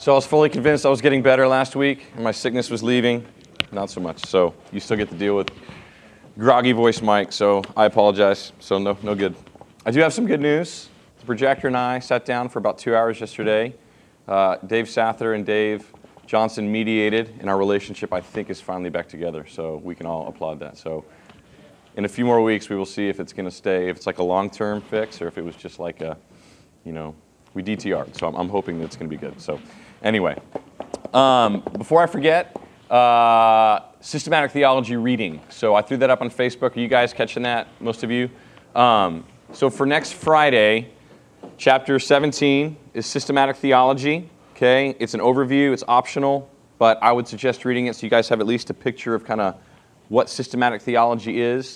So I was fully convinced I was getting better last week, and my sickness was leaving. Not so much. So you still get to deal with groggy voice Mike, so I apologize. So no good. I do have some good news. The projector and I sat down for about 2 hours yesterday. Dave Sather and Dave Johnson mediated, and our relationship, I think, is finally back together. So we can all applaud that. So in a few more weeks, we will see if it's going to stay, if it's like a long-term fix, or if it was just like a, we DTR'd. So I'm hoping that it's going to be good. So anyway, before I forget, systematic theology reading. So I threw that up on Facebook. Are you guys catching that? Most of you? So for next Friday, chapter 17 is systematic theology. Okay, it's an overview. It's optional, but I would suggest reading it so you guys have at least a picture of kind of what systematic theology is.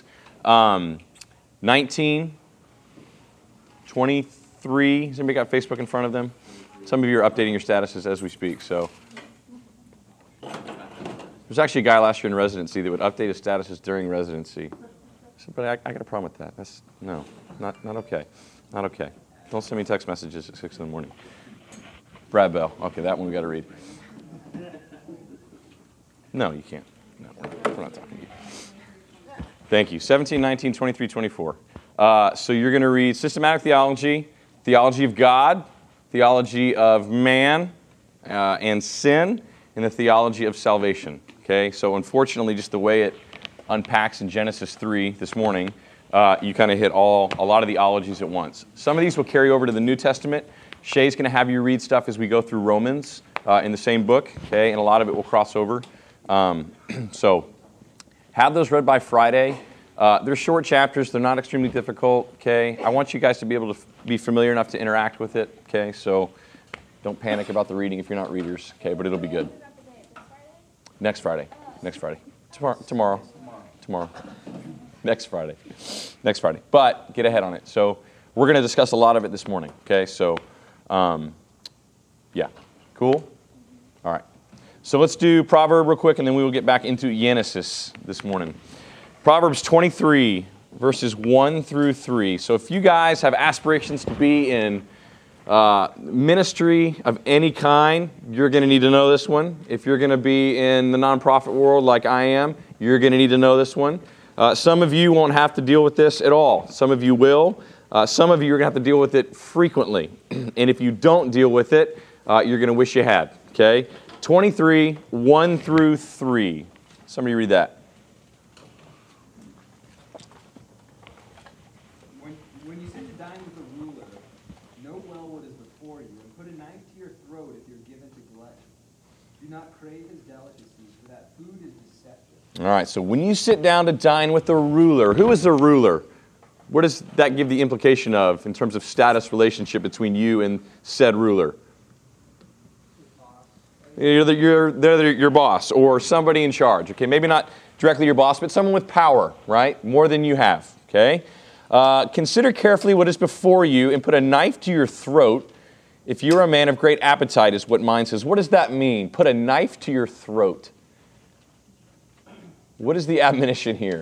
19, 23. Has anybody got Facebook in front of them? Some of you are updating your statuses as we speak. So there's actually a guy last year in residency that would update his statuses during residency. I said, but I got a problem with that. That's not okay. Not okay. Don't send me text messages at 6 in the morning. Brad Bell. Okay, that one we got to read. No, you can't. No, we're not talking to you. Thank you. 17, 19, 23, 24. So you're going to read systematic theology, theology of God, theology of man and sin, and the theology of salvation. Okay, so unfortunately, just the way it unpacks in Genesis 3 this morning, you kind of hit a lot of the ologies at once. Some of these will carry over to the New Testament. Shay's going to have you read stuff as we go through Romans in the same book, okay, and a lot of it will cross over. So have those read by Friday. They're short chapters. They're not extremely difficult, okay? I want you guys to be able to be familiar enough to interact with it, okay? So don't panic about the reading if you're not readers, okay? But it'll be good. Next Friday. Tomorrow. Next Friday. But get ahead on it. So we're going to discuss a lot of it this morning, okay? So, yeah. Cool? All right. So let's do Proverb real quick, and then we will get back into Genesis this morning. Proverbs 23, verses 1 through 3. So if you guys have aspirations to be in ministry of any kind, you're going to need to know this one. If you're going to be in the nonprofit world like I am, you're going to need to know this one. Some of you won't have to deal with this at all. Some of you will. Some of you are going to have to deal with it frequently. And if you don't deal with it, you're going to wish you had. Okay? 23, 1 through 3. Somebody read that. When you sit to dine with a ruler, know well what is before you, and put a knife to your throat if you're given to gluttony. Do not crave his delicacies, for that food is deceptive. All right, so when you sit down to dine with a ruler, who is the ruler? What does that give the implication of in terms of status relationship between you and said ruler? They're your boss or somebody in charge. Okay, maybe not directly your boss, but someone with power, right? More than you have. Okay. Consider carefully what is before you and put a knife to your throat if you're a man of great appetite, is what mine says. What does that mean? Put a knife to your throat. What is the admonition here?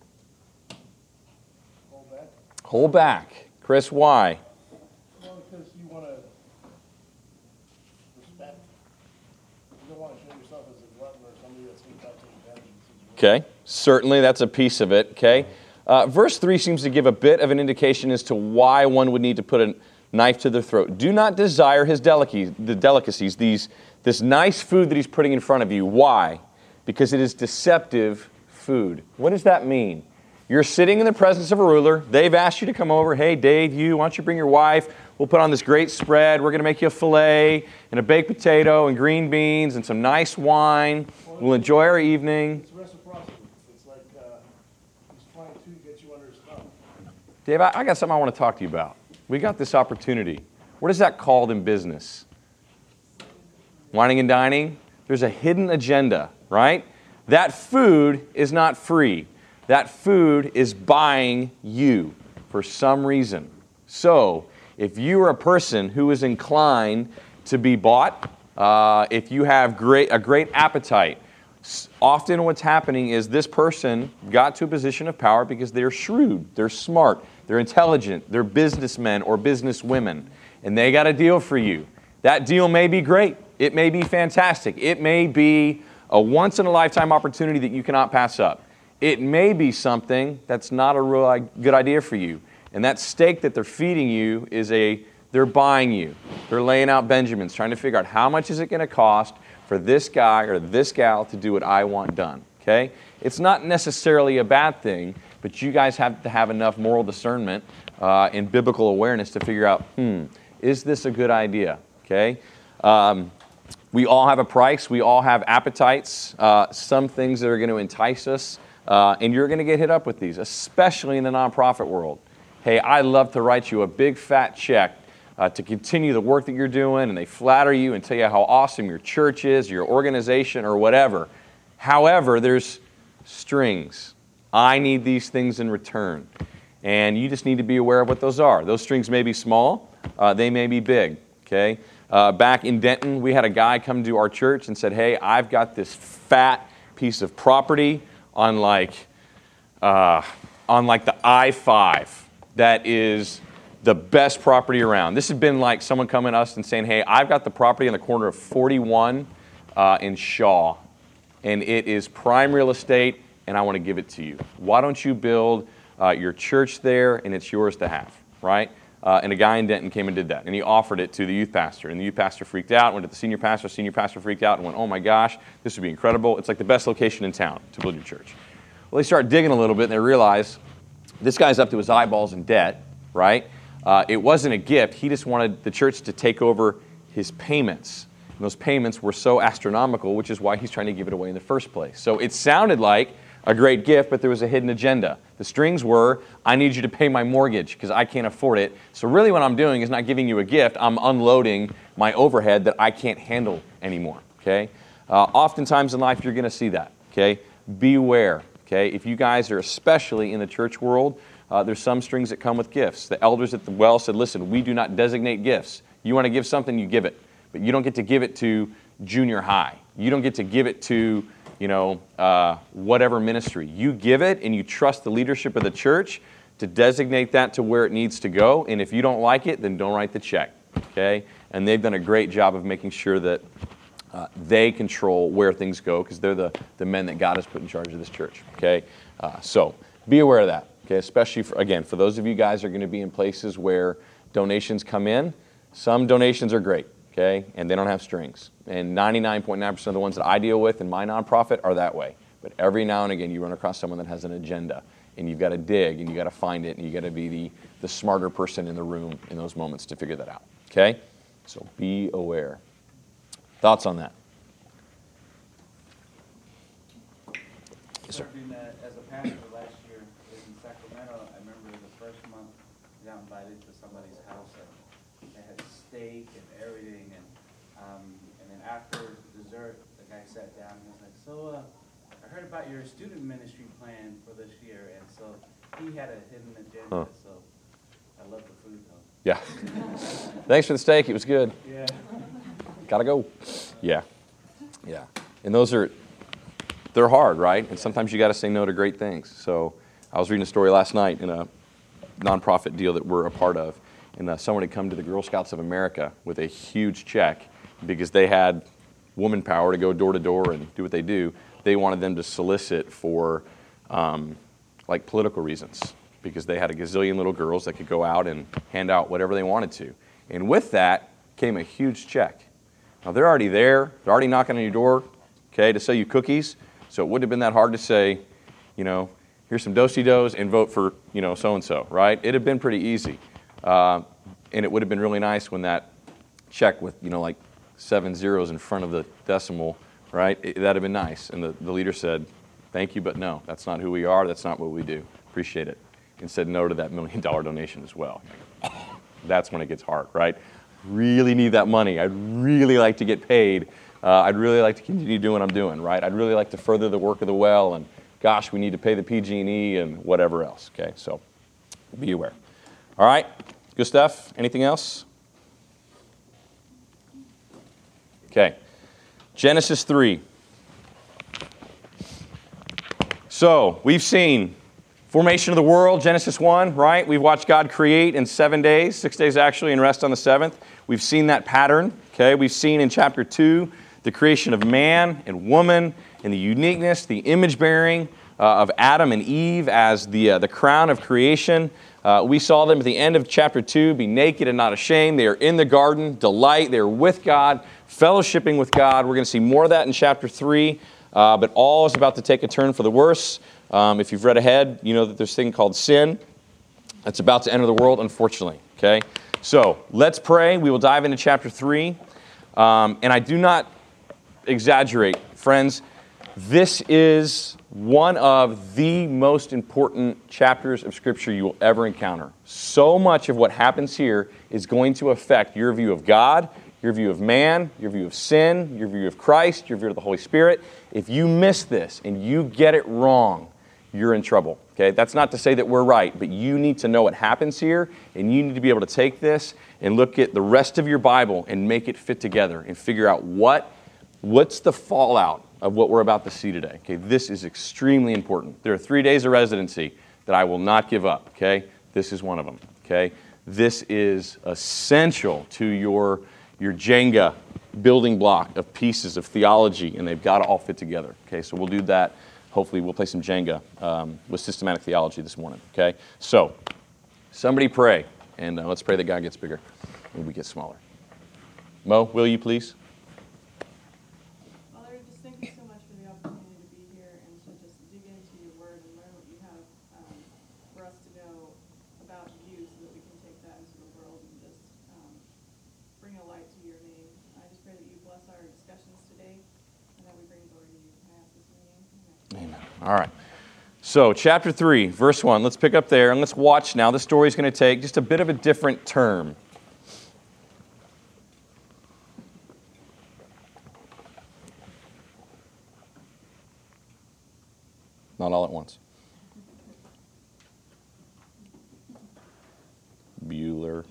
Hold back. Chris, why? Well, because you want to respect. You don't want to show yourself as a glutton or somebody that's going to take advantage. Okay, certainly that's a piece of it. Okay, verse 3 seems to give a bit of an indication as to why one would need to put a knife to their throat. Do not desire his delicacies, this nice food that he's putting in front of you. Why? Because it is deceptive food. What does that mean? You're sitting in the presence of a ruler. They've asked you to come over. Hey, Dave, why don't you bring your wife? We'll put on this great spread. We're going to make you a filet and a baked potato and green beans and some nice wine. We'll enjoy our evening. It's reciprocity. It's like he's trying to get you under his thumb. Dave, I got something I want to talk to you about. We got this opportunity. What is that called in business? Wining and dining? There's a hidden agenda, right? That food is not free. That food is buying you for some reason. So, if you are a person who is inclined to be bought, if you have a great appetite, often what's happening is this person got to a position of power because they're shrewd, they're smart, they're intelligent, they're businessmen or businesswomen, and they got a deal for you. That deal may be great. It may be fantastic. It may be a once-in-a-lifetime opportunity that you cannot pass up. It may be something that's not a real good idea for you. And that steak that they're feeding you is they're buying you. They're laying out Benjamins, trying to figure out how much is it going to cost for this guy or this gal to do what I want done, okay? It's not necessarily a bad thing, but you guys have to have enough moral discernment and biblical awareness to figure out, is this a good idea, okay? We all have a price. We all have appetites, some things that are going to entice us, and you're going to get hit up with these, especially in the nonprofit world. Hey, I'd love to write you a big fat check to continue the work that you're doing, and they flatter you and tell you how awesome your church is, your organization, or whatever. However, there's strings. I need these things in return. And you just need to be aware of what those are. Those strings may be small. They may be big. Okay. Back in Denton, we had a guy come to our church and said, hey, I've got this fat piece of property on like the I-5 that is the best property around. This had been like someone coming to us and saying, hey, I've got the property on the corner of 41 in Shaw, and it is prime real estate, and I want to give it to you. Why don't you build your church there, and it's yours to have, right? And a guy in Denton came and did that, and he offered it to the youth pastor, and the youth pastor freaked out, went to the senior pastor freaked out, and went, oh my gosh, this would be incredible. It's like the best location in town to build your church. Well, they start digging a little bit, and they realize this guy's up to his eyeballs in debt, right? It wasn't a gift. He just wanted the church to take over his payments. And those payments were so astronomical, which is why he's trying to give it away in the first place. So it sounded like a great gift, but there was a hidden agenda. The strings were, I need you to pay my mortgage because I can't afford it. So really what I'm doing is not giving you a gift. I'm unloading my overhead that I can't handle anymore, okay? Oftentimes in life, you're going to see that, okay? Beware, okay? If you guys are especially in the church world, there's some strings that come with gifts. The elders at the well said, listen, we do not designate gifts. You want to give something, you give it. But you don't get to give it to junior high. You don't get to give it to, whatever ministry. You give it and you trust the leadership of the church to designate that to where it needs to go. And if you don't like it, then don't write the check, okay? And they've done a great job of making sure that they control where things go because they're the men that God has put in charge of this church, okay? So be aware of that. Okay, especially, for those of you guys who are going to be in places where donations come in, some donations are great, okay, and they don't have strings. And 99.9% of the ones that I deal with in my nonprofit are that way. But every now and again, you run across someone that has an agenda, and you've got to dig, and you've got to find it, and you've got to be the smarter person in the room in those moments to figure that out, okay? So be aware. Thoughts on that? Yes, sir. As a pastor last year in Sacramento, I remember the first month I got invited to somebody's house and they had steak and everything, and then after dessert, the guy sat down and was like, so I heard about your student ministry plan for this year, and so he had a hidden agenda, so I love the food though. Yeah. Thanks for the steak. It was good. Yeah. Gotta go. Yeah. Yeah. And they're hard, right? And sometimes you got to say no to great things. So I was reading a story last night in a nonprofit deal that we're a part of, and someone had come to the Girl Scouts of America with a huge check because they had woman power to go door to door and do what they do. They wanted them to solicit for like political reasons because they had a gazillion little girls that could go out and hand out whatever they wanted to. And with that came a huge check. Now they're already there. They're already knocking on your door, okay, to sell you cookies. So it wouldn't have been that hard to say, here's some do-si-dos and vote for, so-and-so, right? It'd have been pretty easy. And it would have been really nice when that check with, like 7 zeros in front of the decimal, right? That'd have been nice. And the leader said, thank you, but no, that's not who we are. That's not what we do. Appreciate it. And said no to that $1 million donation as well. That's when it gets hard, right? Really need that money. I'd really like to get paid. I'd really like to continue doing what I'm doing, right? I'd really like to further the work of the well, and gosh, we need to pay the PG&E and whatever else, okay? So be aware. All right, good stuff. Anything else? Okay, Genesis 3. So we've seen Formation of the world, Genesis 1, right? We've watched God create in 7 days, 6 days actually, and rest on the seventh. We've seen that pattern, okay? We've seen in chapter 2 the creation of man and woman and the uniqueness, the image-bearing of Adam and Eve as the crown of creation. We saw them at the end of chapter 2 be naked and not ashamed. They are in the garden, delight. They are with God, fellowshipping with God. We're going to see more of that in chapter 3, but all is about to take a turn for the worse. If you've read ahead, you know that there's a thing called sin that's about to enter the world, unfortunately. Okay, so let's pray. We will dive into chapter 3. And I do not exaggerate, friends. This is one of the most important chapters of Scripture you will ever encounter. So much of what happens here is going to affect your view of God, your view of man, your view of sin, your view of Christ, your view of the Holy Spirit. If you miss this and you get it wrong, you're in trouble. Okay? That's not to say that we're right, but you need to know what happens here, and you need to be able to take this and look at the rest of your Bible and make it fit together and figure out what's the fallout of what we're about to see today. Okay? This is extremely important. There are 3 days of residency that I will not give up. Okay? This is one of them. Okay? This is essential to your Jenga building block of pieces of theology, and they've got to all fit together. Okay? So we'll do that. Hopefully we'll play some Jenga with systematic theology this morning, okay? So, somebody pray, and let's pray that God gets bigger and we get smaller. Mo, will you please? Father, just thank you so much for the opportunity to be here and to just dig into your word and learn what you have for us to know about you so that we can take that into the world and just bring a light to your name. I just pray that you bless our discussions today and that we bring glory to you. I ask this in your name. Amen. Amen. All right. So, chapter 3, verse 1. Let's pick up there, and let's watch now. The story is going to take just a bit of a different turn. Not all at once. Bueller.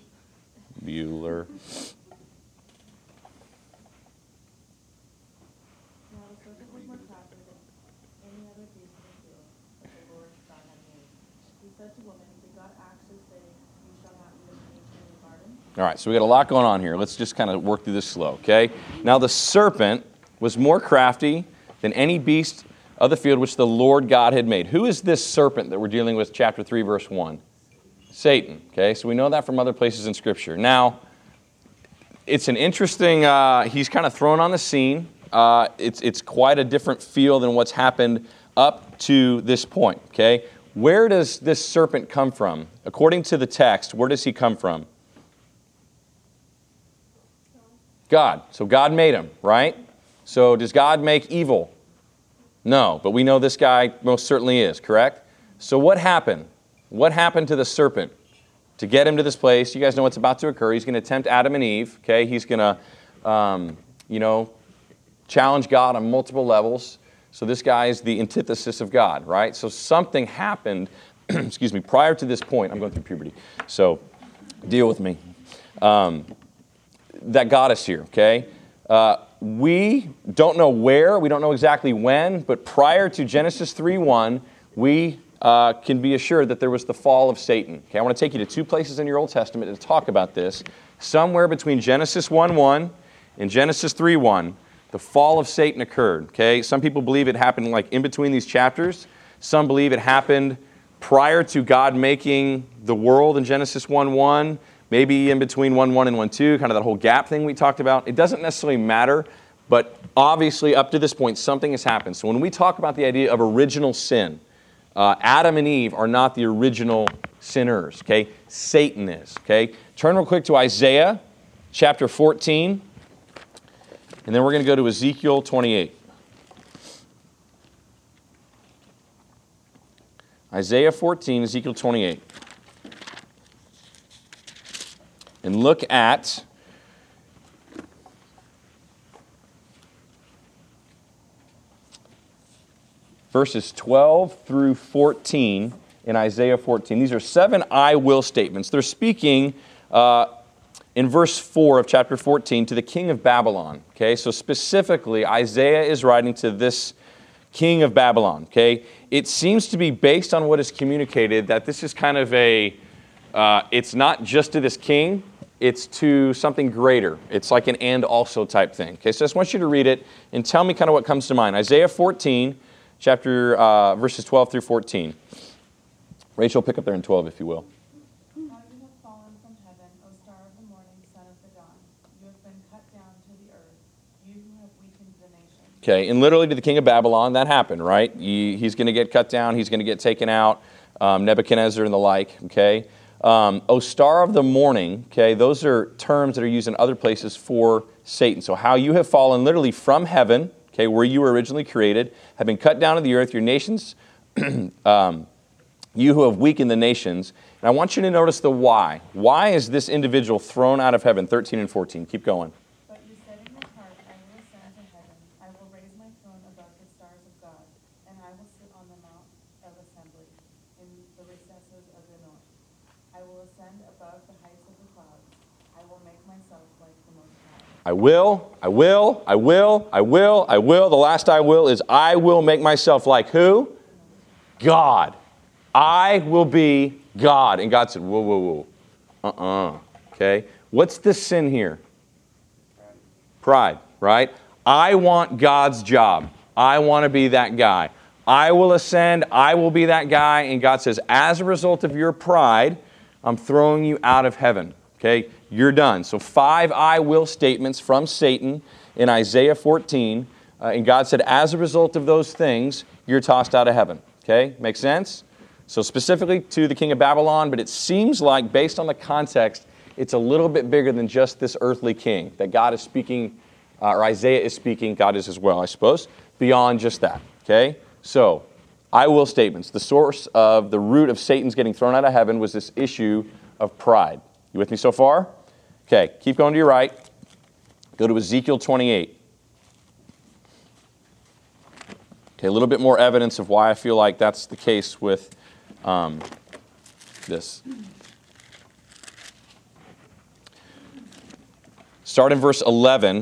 Now the serpent was more crafty than any other beast of the field that the Lord God had made. He said to woman, did God actually say, you shall not eat of any tree in the garden? All right, so we got a lot going on here. Let's just kind of work through this slow, okay? Now the serpent was more crafty than any beast of the field which the Lord God had made. Who is this serpent that we're dealing with, chapter 3, verse 1? Satan, okay? So we know that from other places in Scripture. Now, it's an interesting, he's kind of thrown on the scene. It's quite a different feel than what's happened up to this point, okay? Where does this serpent come from? According to the text, where does he come from? God. So God made him, right? So does God make evil? No, but we know this guy most certainly is, correct? So what happened? What happened to the serpent to get him to this place? You guys know what's about to occur. He's going to tempt Adam and Eve, okay? He's going to, challenge God on multiple levels. So this guy is the antithesis of God, right? So something happened, prior to this point. I'm going through puberty, so deal with me. That got us here, okay? We don't know where, we don't know exactly when, but prior to Genesis 3:1, we can be assured that there was the fall of Satan. Okay, I want to take you to two places in your Old Testament to talk about this. Somewhere between Genesis 1:1 and Genesis 3:1, the fall of Satan occurred. Okay, some people believe it happened like in between these chapters. Some believe it happened prior to God making the world in Genesis 1:1. Maybe in between 1:1 and 1:2, kind of that whole gap thing we talked about. It doesn't necessarily matter, but obviously up to this point, something has happened. So when we talk about the idea of original sin, Adam and Eve are not the original sinners, okay? Satan is, okay? Turn real quick to Isaiah chapter 14, and then we're going to go to Ezekiel 28. Isaiah 14, Ezekiel 28. And look at verses 12 through 14 in Isaiah 14. These are 7 I will statements. They're speaking in verse 4 of chapter 14 to the king of Babylon. Okay, so specifically, Isaiah is writing to this king of Babylon, okay? It seems to be based on what is communicated that this is kind of it's not just to this king, it's to something greater. It's like an and also type thing. Okay, so I just want you to read it and tell me kind of what comes to mind. Isaiah 14, verses 12 through 14. Rachel, pick up there in 12, if you will. How you have fallen from heaven, O star of the morning, son of the dawn. You have been cut down to the earth, you who have weakened the nation. Okay, and literally to the king of Babylon, that happened, right? He's going to get cut down. He's going to get taken out. Nebuchadnezzar and the like, okay? O star of the morning, okay? Those are terms that are used in other places for Satan. So how you have fallen literally from heaven, okay, where you were originally created, have been cut down to the earth, your nations, you who have weakened the nations. And I want you to notice the why. Why is this individual thrown out of heaven? 13 and 14. Keep going. But you said in your heart, I will ascend to heaven. I will raise my throne above the stars of God, and I will sit on the mount of assembly in the recesses of the north. I will ascend above the heights of the clouds. I will make myself like the Most High. I will. The last I will is I will make myself like who? God. I will be God. And God said, whoa. Okay? What's the sin here? Pride, right? I want God's job. I want to be that guy. I will ascend. I will be that guy. And God says, as a result of your pride, I'm throwing you out of heaven. Okay? You're done. So 5 I will statements from Satan in Isaiah 14. And God said, as a result of those things, you're tossed out of heaven. Okay? Make sense? So specifically to the king of Babylon, but it seems like, based on the context, it's a little bit bigger than just this earthly king that God is speaking, or Isaiah is speaking, God is as well, I suppose, beyond just that. Okay? So, I will statements. The source of the root of Satan's getting thrown out of heaven was this issue of pride. You with me so far? Okay, keep going to your right. Go to Ezekiel 28. Okay, a little bit more evidence of why I feel like that's the case with this. Start in verse 11.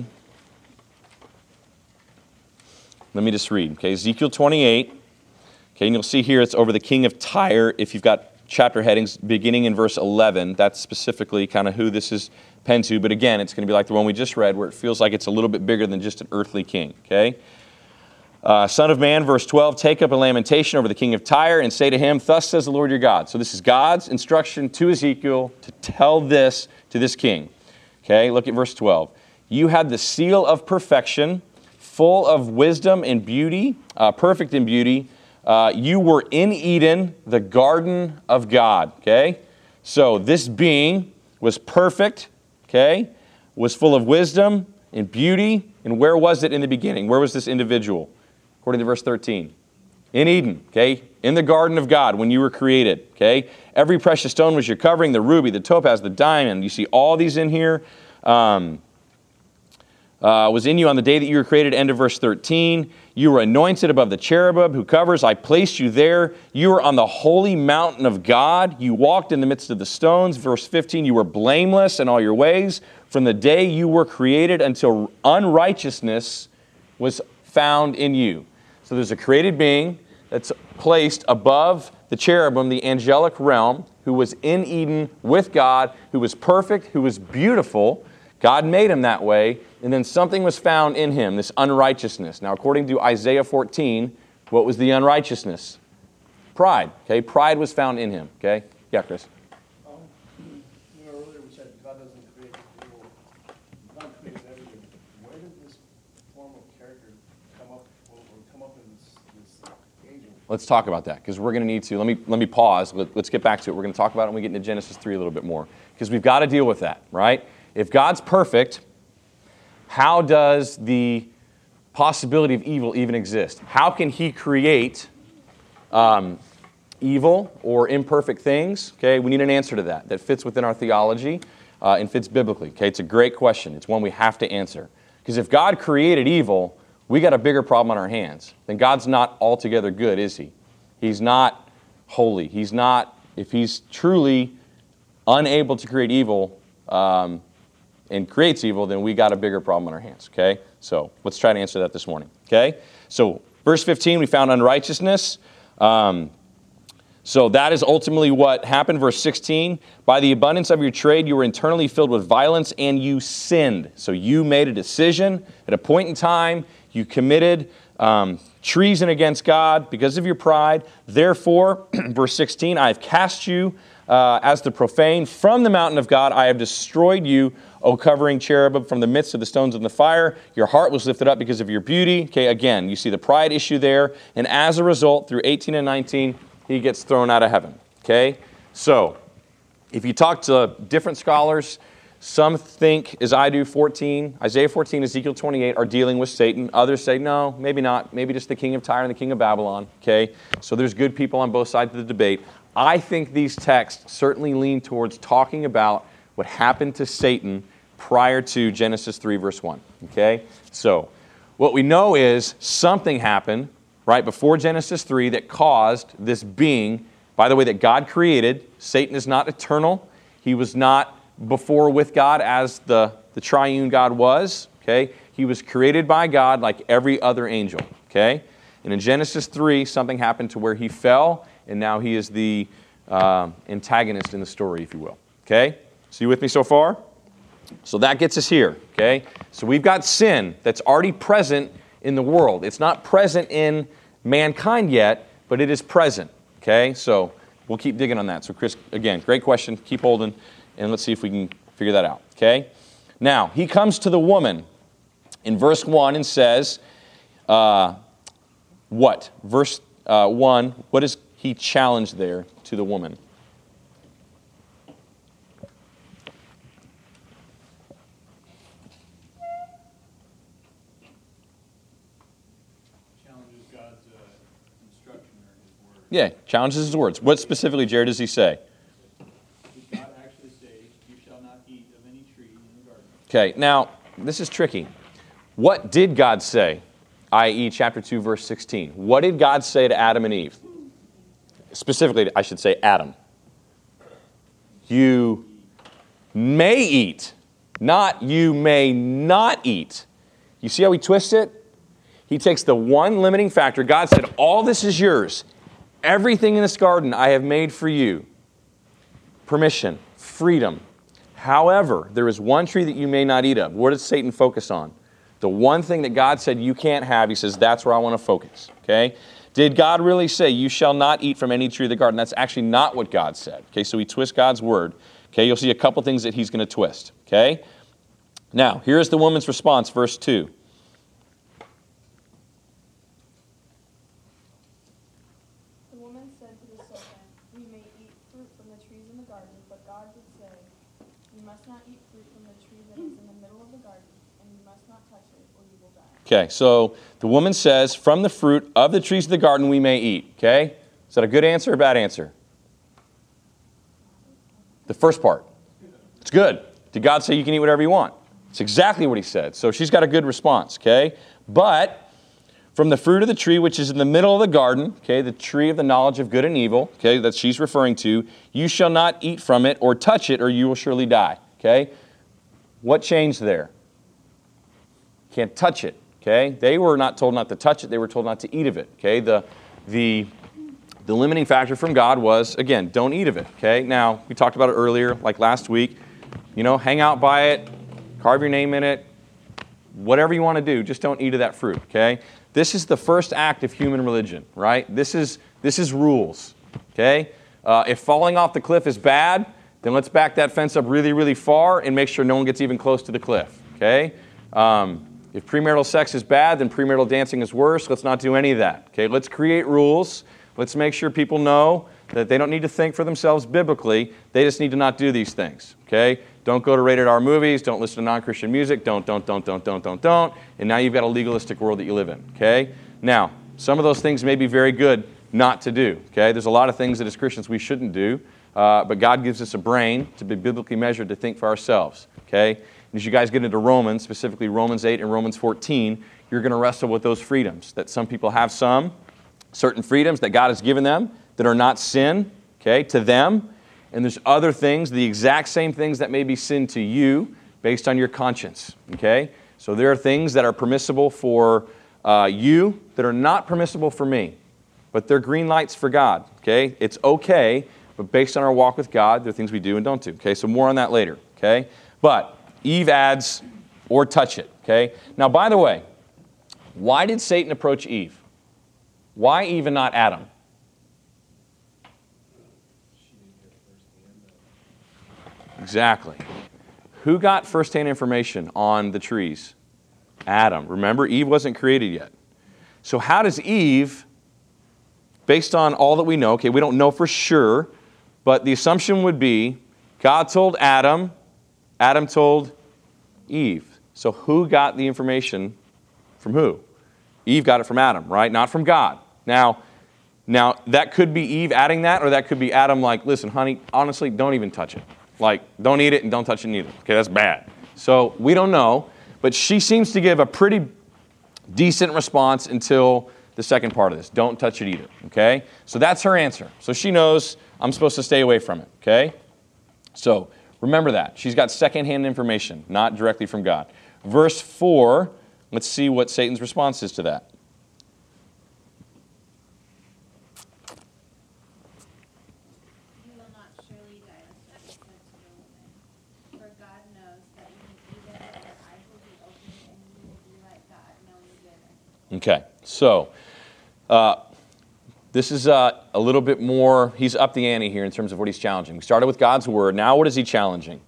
Let me just read. Okay, Ezekiel 28. Okay, and you'll see here it's over the king of Tyre. If you've got chapter headings beginning in verse 11, that's specifically kind of who this is penned to. But again, it's going to be like the one we just read, where it feels like it's a little bit bigger than just an earthly king. Okay. Son of man, verse 12, take up a lamentation over the king of Tyre and say to him, thus says the Lord your God. So this is God's instruction to Ezekiel to tell this to this king. Okay, look at verse 12. You had the seal of perfection, full of wisdom and beauty, perfect in beauty. You were in Eden, the garden of God. Okay, so this being was perfect, okay, was full of wisdom and beauty. And where was it in the beginning? Where was this individual? According to verse 13. In Eden, okay? In the garden of God when you were created, okay? Every precious stone was your covering, the ruby, the topaz, the diamond. You see all these in here. Was in you on the day that you were created, end of verse 13. You were anointed above the cherubim who covers. I placed you there. You were on the holy mountain of God. You walked in the midst of the stones. Verse 15, you were blameless in all your ways from the day you were created until unrighteousness was found in you. So there's a created being that's placed above the cherubim, the angelic realm, who was in Eden with God, who was perfect, who was beautiful. God made him that way, and then something was found in him, this unrighteousness. Now, according to Isaiah 14, what was the unrighteousness? Pride. Okay, pride was found in him. Okay, yeah, Chris. Earlier we said God doesn't create evil. God created everything. Where did this form of character come up in this angel? Let's talk about that, because we're going to need to. Let me pause. Let's get back to it. We're going to talk about it when we get into Genesis 3 a little bit more, because we've got to deal with that, right? If God's perfect, how does the possibility of evil even exist? How can he create evil or imperfect things? Okay, we need an answer to that fits within our theology and fits biblically. Okay, it's a great question. It's one we have to answer. Because if God created evil, we got a bigger problem on our hands. Then God's not altogether good, is he? He's not holy. He's not, if he's truly unable to create evil, and creates evil, then we got a bigger problem on our hands, okay? So let's try to answer that this morning, okay? So Verse 15, we found unrighteousness. So that is ultimately what happened. Verse 16, by the abundance of your trade, you were internally filled with violence and you sinned. So you made a decision at a point in time. You committed treason against God because of your pride. Therefore, verse 16, I have cast you as the profane from the mountain of God. I have destroyed you, O covering cherubim, from the midst of the stones of the fire. Your heart was lifted up because of your beauty. Okay, again, you see the pride issue there. And as a result, through 18 and 19, he gets thrown out of heaven. Okay? So, if you talk to different scholars, some think, as I do, Isaiah 14, Ezekiel 28 are dealing with Satan. Others say, no, maybe not. Maybe just the king of Tyre and the king of Babylon. Okay? So there's good people on both sides of the debate. I think these texts certainly lean towards talking about what happened to Satan prior to Genesis 3, verse 1. Okay? So, what we know is something happened right before Genesis 3 that caused this being, by the way, that God created. Satan is not eternal. He was not before with God as the triune God was. Okay? He was created by God like every other angel. Okay? And in Genesis 3, something happened to where he fell, and now he is the antagonist in the story, if you will. Okay? So you with me so far? So that gets us here. Okay? So we've got sin that's already present in the world. It's not present in mankind yet, but it is present. Okay? So we'll keep digging on that. So Chris, again, great question. Keep holding, and let's see if we can figure that out. Okay? Now, he comes to the woman in verse 1 and says, what? Verse 1, what does he challenge there to the woman? Challenges God's instruction or his word. Yeah, challenges his words. What specifically, Jared, does he say? Did God actually say, you shall not eat of any tree in the garden? Okay, now, this is tricky. What did God say? I.e., chapter 2, verse 16. What did God say to Adam and Eve? Specifically, I should say Adam. You may eat, not you may not eat. You see how he twists it? He takes the one limiting factor. God said, all this is yours. Everything in this garden I have made for you. Permission, freedom. However, there is one tree that you may not eat of. What does Satan focus on? The one thing that God said you can't have, he says, that's where I want to focus. Okay? Did God really say, you shall not eat from any tree of the garden? That's actually not what God said. Okay, so he twists God's word. Okay, you'll see a couple things that he's going to twist. Okay? Now, here's the woman's response, verse 2. The woman said to the serpent, we may eat fruit from the trees in the garden, but God did say, you must not eat fruit from the tree that is in the middle of the garden, and you must not touch it, or you will die. Okay, so the woman says, from the fruit of the trees of the garden we may eat. Okay? Is that a good answer or a bad answer? The first part. It's good. Did God say you can eat whatever you want? It's exactly what he said. So she's got a good response, okay? But from the fruit of the tree which is in the middle of the garden, okay, the tree of the knowledge of good and evil, okay, that she's referring to, you shall not eat from it or touch it or you will surely die, okay? What changed there? Can't touch it, okay? They were not told not to touch it. They were told not to eat of it, okay? The limiting factor from God was, again, don't eat of it, okay? Now, we talked about it earlier, like last week. You know, hang out by it, carve your name in it, whatever you want to do, just don't eat of that fruit, okay? This is the first act of human religion, right? This is rules, okay? If falling off the cliff is bad, then let's back that fence up really, really far and make sure no one gets even close to the cliff, okay? If premarital sex is bad, then premarital dancing is worse. Let's not do any of that, okay? Let's create rules. Let's make sure people know that they don't need to think for themselves biblically. They just need to not do these things, okay? Don't go to rated R movies. Don't listen to non-Christian music. Don't. And now you've got a legalistic world that you live in, okay? Now, some of those things may be very good not to do, okay? There's a lot of things that as Christians we shouldn't do, but God gives us a brain to be biblically measured to think for ourselves, okay? And as you guys get into Romans, specifically Romans 8 and Romans 14, you're going to wrestle with those freedoms, that some people have certain freedoms that God has given them that are not sin, okay, to them. And there's other things, the exact same things that may be sin to you based on your conscience, okay? So there are things that are permissible for you that are not permissible for me, but they're green lights for God, okay? It's okay, but based on our walk with God, there are things we do and don't do, okay? So more on that later, okay? But Eve adds, or touch it, okay? Now, by the way, why did Satan approach Eve? Why Eve and not Adam? Exactly. Who got first-hand information on the trees? Adam. Remember, Eve wasn't created yet. So how does Eve, based on all that we know, okay, we don't know for sure, but the assumption would be God told Adam, Adam told Eve. So who got the information from who? Eve got it from Adam, right? Not from God. Now that could be Eve adding that, or that could be Adam like, listen, honey, honestly, don't even touch it. Like, don't eat it and don't touch it neither. Okay, that's bad. So we don't know, but she seems to give a pretty decent response until the second part of this. Don't touch it either, okay? So that's her answer. So she knows I'm supposed to stay away from it, okay? So remember that. She's got secondhand information, not directly from God. Verse 4, let's see what Satan's response is to that. You will not surely die, as I said to the woman. For God knows that you can eat it, and your eyes will be opened, and you will be like God, knowing good and evil. Okay, so this is a little bit more, he's up the ante here in terms of what he's challenging. We started with God's word. Now what is he challenging?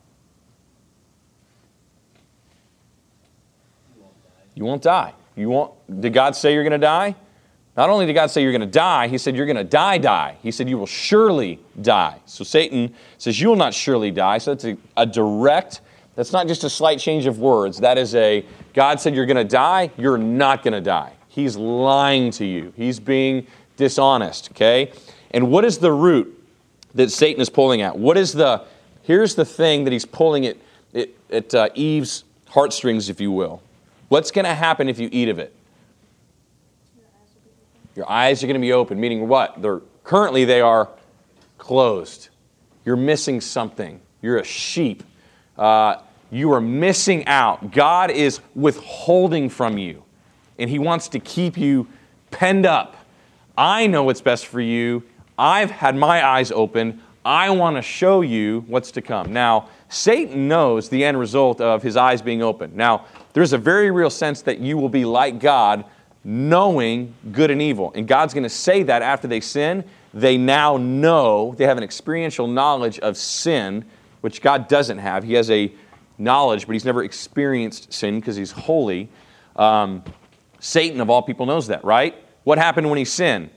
You won't die. Did God say you're going to die? Not only did God say you're going to die, he said you're going to die. He said you will surely die. So Satan says you will not surely die. So that's a direct, that's not just a slight change of words. That is God said you're going to die, you're not going to die. He's lying to you. He's being dishonest, okay? And what is the root that Satan is pulling at? Here's the thing that he's pulling at Eve's heartstrings, if you will. What's going to happen if you eat of it? Your eyes are going to be open, meaning what? Currently they are closed. You're missing something. You're a sheep. You are missing out. God is withholding from you, and he wants to keep you penned up. I know what's best for you. I've had my eyes open. I want to show you what's to come. Now, Satan knows the end result of his eyes being open. Now, there's a very real sense that you will be like God, knowing good and evil. And God's going to say that after they sin, they now know, they have an experiential knowledge of sin, which God doesn't have. He has a knowledge, but he's never experienced sin because he's holy. Satan, of all people, knows that, right? What happened when he sinned?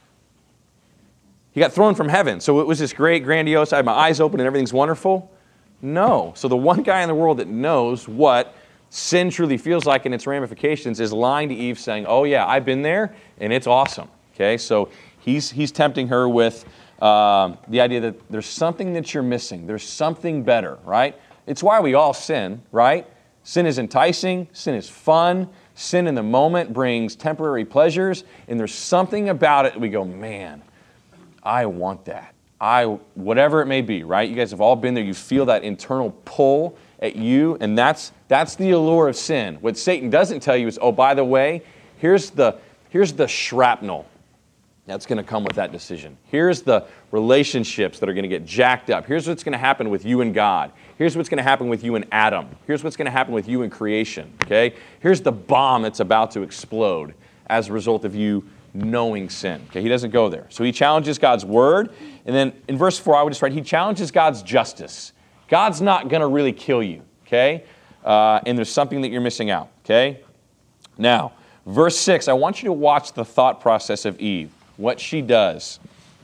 He got thrown from heaven. So it was this great, grandiose, I had my eyes open and everything's wonderful? No. So the one guy in the world that knows what sin truly feels like and its ramifications is lying to Eve, saying, oh yeah, I've been there and it's awesome. Okay, so he's tempting her with the idea that there's something that you're missing. There's something better, right? It's why we all sin, right? Sin is enticing. Sin is fun. Sin in the moment brings temporary pleasures. And there's something about it that we go, man, I want that. Whatever it may be, right? You guys have all been there. You feel that internal pull at you, and that's the allure of sin. What Satan doesn't tell you is, oh, by the way, here's the shrapnel that's going to come with that decision. Here's the relationships that are going to get jacked up. Here's what's going to happen with you and God. Here's what's going to happen with you and Adam. Here's what's going to happen with you and creation, okay? Here's the bomb that's about to explode as a result of you knowing sin. Okay, he doesn't go there. So he challenges God's word, and then in verse 4, I would just write, he challenges God's justice. God's not going to really kill you, okay? And there's something that you're missing out, okay? Now, verse 6, I want you to watch the thought process of Eve, what she does.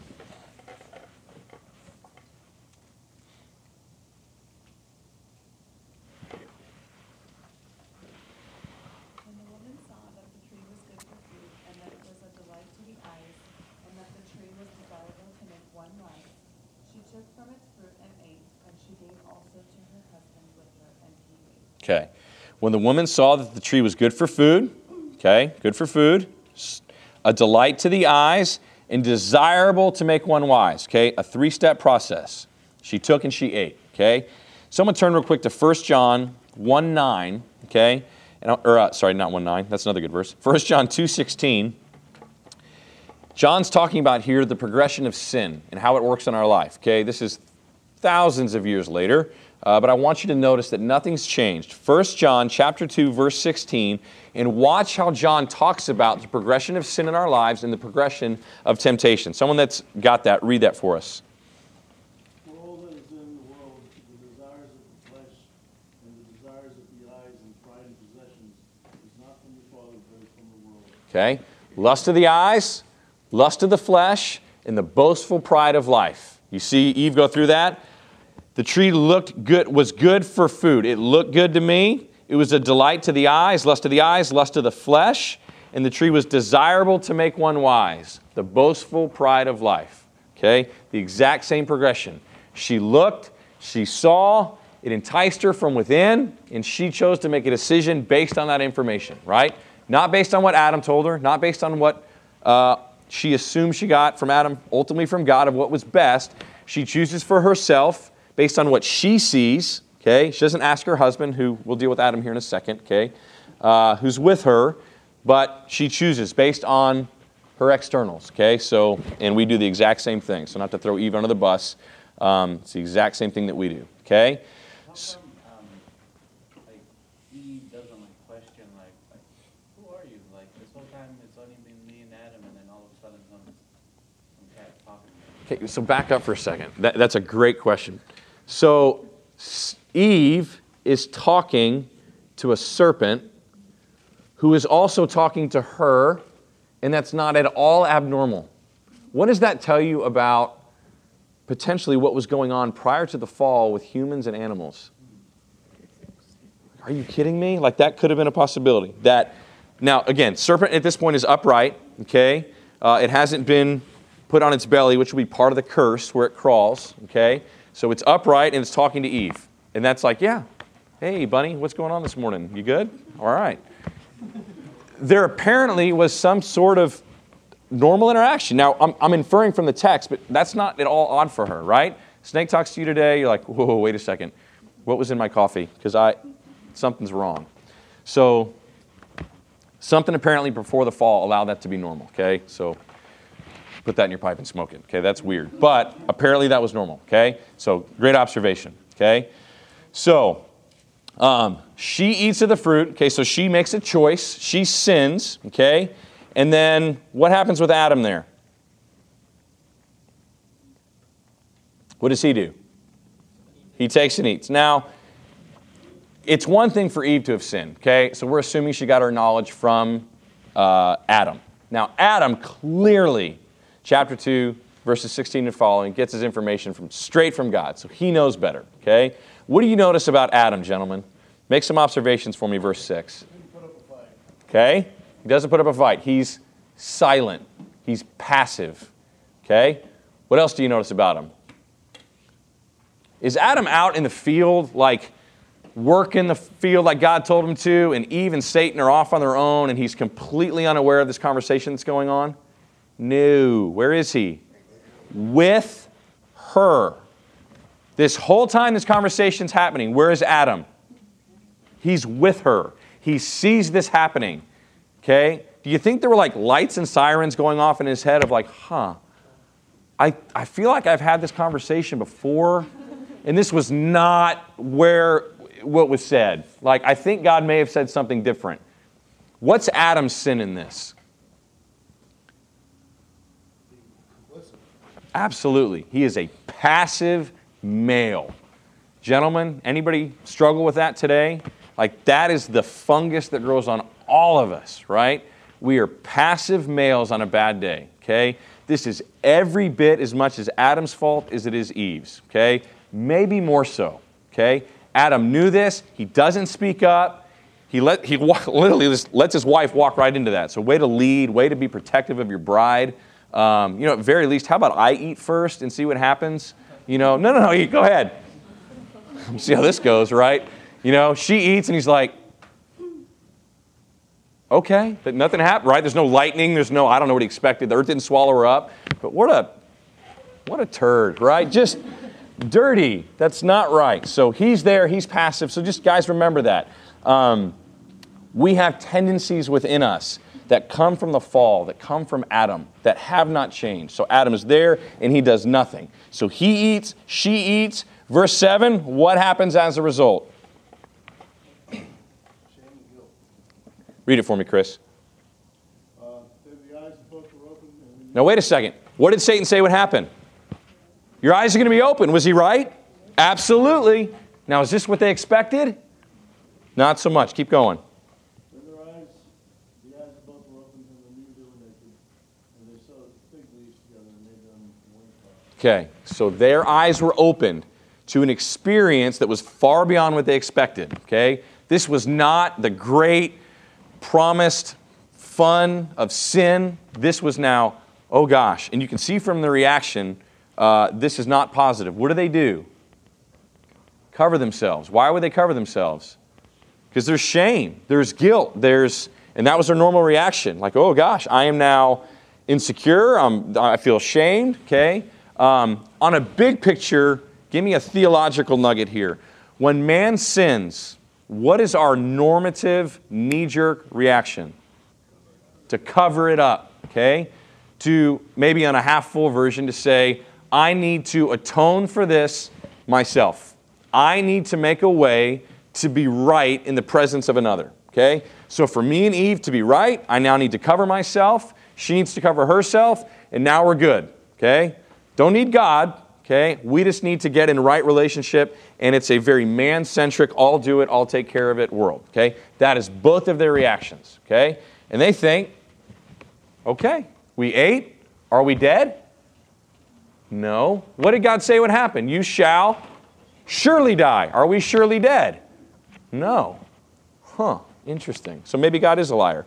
When the woman saw that the tree was good for food, and that it was a delight to the eyes, and that the tree was desirable to make one wise, she took from its fruit and ate, and she gave also to her husband with her, and he ate. Okay. When the woman saw that the tree was good for food, okay, good for food, a delight to the eyes, and desirable to make one wise, okay, a three-step process. She took and she ate, okay. Someone turn real quick to 1 John 1:9, okay, Sorry, not 1:9. That's another good verse. 1 John 2:16. John's talking about here the progression of sin and how it works in our life. Okay, this is thousands of years later, but I want you to notice that nothing's changed. 1 John chapter 2, verse 16, and watch how John talks about the progression of sin in our lives and the progression of temptation. Someone that's got that, read that for us. For all that is in the world, the desires of the flesh and the desires of the eyes and pride and possessions is not from the Father, but is from the world. Okay, lust of the eyes, lust of the flesh, and the boastful pride of life. You see Eve go through that? The tree looked good, was good for food. It looked good to me. It was a delight to the eyes, lust of the flesh, and the tree was desirable to make one wise. The boastful pride of life. Okay? The exact same progression. She looked, she saw, it enticed her from within, and she chose to make a decision based on that information, right? Not based on what Adam told her, not based on what she assumed she got from Adam, ultimately from God, of what was best. She chooses for herself based on what she sees, okay? She doesn't ask her husband, who we'll deal with Adam here in a second, okay? Who's with her, but she chooses based on her externals, okay? So, and we do the exact same thing. So not to throw Eve under the bus, it's the exact same thing that we do, okay? How come, like, Eve doesn't, like, question, like, who are you? Like, this whole time it's only been me and Adam, and then all of a sudden some cat talking to me. Okay, so back up for a second. That's a great question. So Eve is talking to a serpent who is also talking to her, and that's not at all abnormal. What does that tell you about potentially what was going on prior to the fall with humans and animals? Are you kidding me? Like, that could have been a possibility. Now, again, serpent at this point is upright, okay? It hasn't been put on its belly, which will be part of the curse where it crawls, okay? So it's upright and it's talking to Eve. And that's like, yeah, hey, bunny, what's going on this morning? You good? All right. There apparently was some sort of normal interaction. Now, I'm inferring from the text, but that's not at all odd for her, right? Snake talks to you today, you're like, whoa, wait a second. What was in my coffee? Because something's wrong. So something apparently before the fall allowed that to be normal, okay? So put that in your pipe and smoke it, okay? That's weird. But apparently that was normal, okay? So great observation, okay? So she eats of the fruit, okay? So she makes a choice. She sins, okay? And then what happens with Adam there? What does he do? He takes and eats. Now, it's one thing for Eve to have sinned, okay? So we're assuming she got her knowledge from Adam. Now, Adam clearly, chapter 2, verses 16 and following, gets his information straight from God. So he knows better, okay? What do you notice about Adam, gentlemen? Make some observations for me, verse 6. Okay? He doesn't put up a fight. He's silent. He's passive. Okay? What else do you notice about him? Is Adam out in the field, like working the field like God told him to, and Eve and Satan are off on their own, and he's completely unaware of this conversation that's going on? No. Where is he? With her. This whole time this conversation's happening, where is Adam? He's with her. He sees this happening. Okay? Do you think there were like lights and sirens going off in his head of like, I feel like I've had this conversation before, and this was not what was said. Like, I think God may have said something different. What's Adam's sin in this? Absolutely. He is a passive male. Gentlemen, anybody struggle with that today? Like, that is the fungus that grows on all of us, right? We are passive males on a bad day, okay? This is every bit as much as Adam's fault as it is Eve's, okay? Maybe more so, okay? Adam knew this. He doesn't speak up. He literally just lets his wife walk right into that. So way to lead, way to be protective of your bride. At very least, how about I eat first and see what happens? No, eat, go ahead. See how this goes, right? She eats and he's like, okay, but nothing happened, right? There's no lightning. I don't know what he expected. The earth didn't swallow her up. But what a turd, right? Just dirty. That's not right. So he's there. He's passive. So just, guys, remember that. We have tendencies within us that come from the fall, that come from Adam, that have not changed. So Adam is there, and he does nothing. So he eats, she eats. Verse 7, what happens as a result? Read it for me, Chris. The eyes of both were open. Now, wait a second. What did Satan say would happen? Your eyes are going to be open. Was he right? Absolutely. Now, is this what they expected? Not so much. Keep going. Then the eyes of both were opened, and they knew they were naked, and they sewed fig leaves together and made them loincloths. Okay, so their eyes were opened to an experience that was far beyond what they expected. Okay, this was not the great promised fun of sin. This was now, oh gosh. And you can see from the reaction, this is not positive. What do? Cover themselves. Why would they cover themselves? Because there's shame, there's guilt, and that was their normal reaction. Like, oh gosh, I am now insecure, I feel ashamed, okay? On a big picture, give me a theological nugget here. When man sins, what is our normative, knee-jerk reaction? To cover it up, okay? To, maybe on a half-full version, to say, I need to atone for this myself. I need to make a way to be right in the presence of another, okay? So for me and Eve to be right, I now need to cover myself. She needs to cover herself, and now we're good, okay? Don't need God, okay? We just need to get in right relationship, and it's a very man-centric, I'll do it, I'll take care of it world, okay? That is both of their reactions, okay? And they think, okay, we ate, are we dead? No. What did God say would happen? You shall surely die. Are we surely dead? No. Huh, interesting. So maybe God is a liar.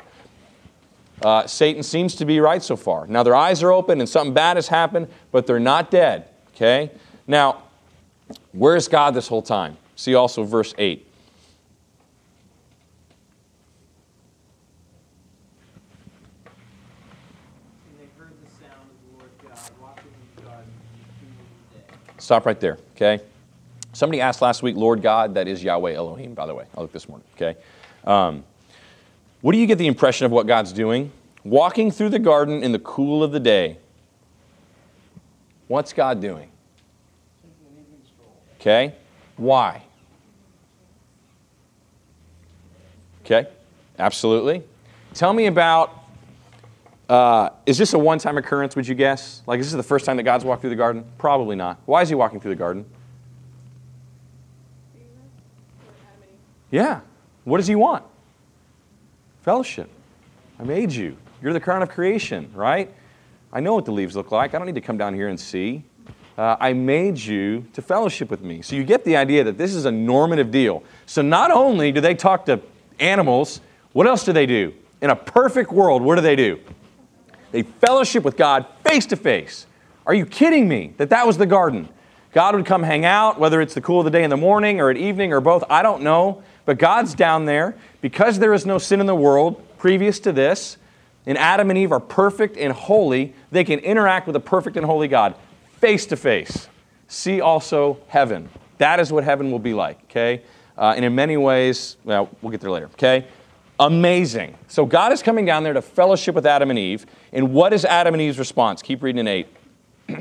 Satan seems to be right so far. Now their eyes are open and something bad has happened, but they're not dead. Okay? Now, where's God this whole time? See also verse 8. And they heard the sound of the Lord God walking in the garden in the cool of the day. Stop right there. Okay? Somebody asked last week, Lord God, that is Yahweh Elohim, by the way. I looked this morning. Okay? What do you get the impression of what God's doing? Walking through the garden in the cool of the day. What's God doing? Okay? Why? Okay? Absolutely. Tell me about, is this a one-time occurrence, would you guess? Like, is this the first time that God's walked through the garden? Probably not. Why is he walking through the garden? Yeah. What does he want? Fellowship. I made you. You're the crown of creation, right? I know what the leaves look like. I don't need to come down here and see. I made you to fellowship with me. So you get the idea that this is a normative deal. So not only do they talk to animals, what else do they do? In a perfect world, what do? They fellowship with God face to face. Are you kidding me that was the garden? God would come hang out, whether it's the cool of the day in the morning or at evening or both, I don't know. But God's down there because there is no sin in the world previous to this, and Adam and Eve are perfect and holy. They can interact with a perfect and holy God face to face. See also heaven. That is what heaven will be like, okay? And in many ways, well, we'll get there later, okay? Amazing. So God is coming down there to fellowship with Adam and Eve. And what is Adam and Eve's response? Keep reading in 8. And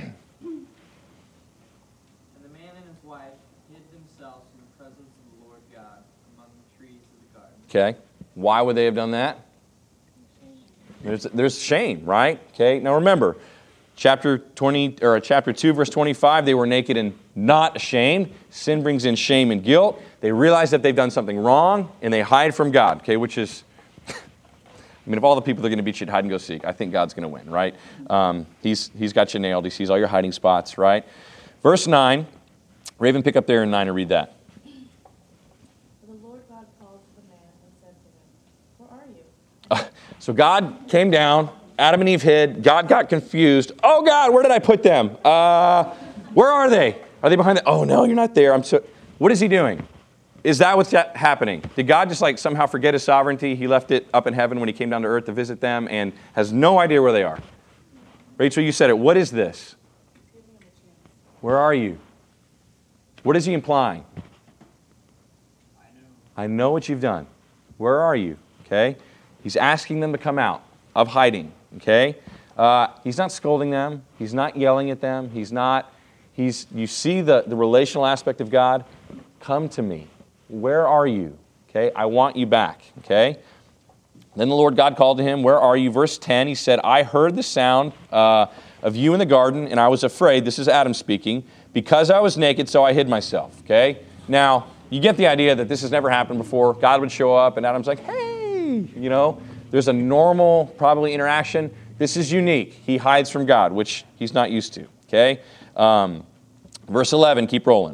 the man and his wife hid themselves from the presence of the Lord God among the trees of the garden. Okay. Why would they have done that? There's shame, right? Okay. Now remember, chapter 2, verse 25, they were naked and not ashamed. Sin brings in shame and guilt. They realize that they've done something wrong, and they hide from God, okay, which is, I mean, of all the people that are going to beat you at hide and go seek, I think God's going to win, right? He's got you nailed. He sees all your hiding spots, right? Verse 9, Raven, pick up there in 9 and read that. The Lord God called to the man and said to him, "Where are you?" So God came down, Adam and Eve hid, God got confused. Oh God, where did I put them? Where are they? Are they behind the, oh no, you're not there. What is he doing? Is that what's happening? Did God just like somehow forget his sovereignty? He left it up in heaven when he came down to earth to visit them and has no idea where they are. Rachel, you said it. What is this? Where are you? What is he implying? I know what you've done. Where are you? okay? He's asking them to come out of hiding, okay? He's not scolding them. He's not yelling at them. You see the relational aspect of God. Come to me. Where are you? Okay, I want you back, okay? Then the Lord God called to him, where are you? Verse 10, he said, I heard the sound of you in the garden, and I was afraid, this is Adam speaking, because I was naked, so I hid myself, okay? Now, you get the idea that this has never happened before. God would show up, and Adam's like, hey, there's a normal, probably, interaction. This is unique. He hides from God, which he's not used to, okay? Verse 11, keep rolling.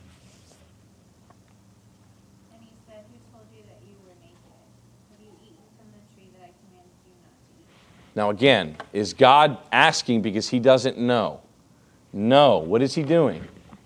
And he said, who told you that you were naked? Have you eaten from the tree that I commanded you not to eat? Now again, is God asking because he doesn't know? No. What is he doing?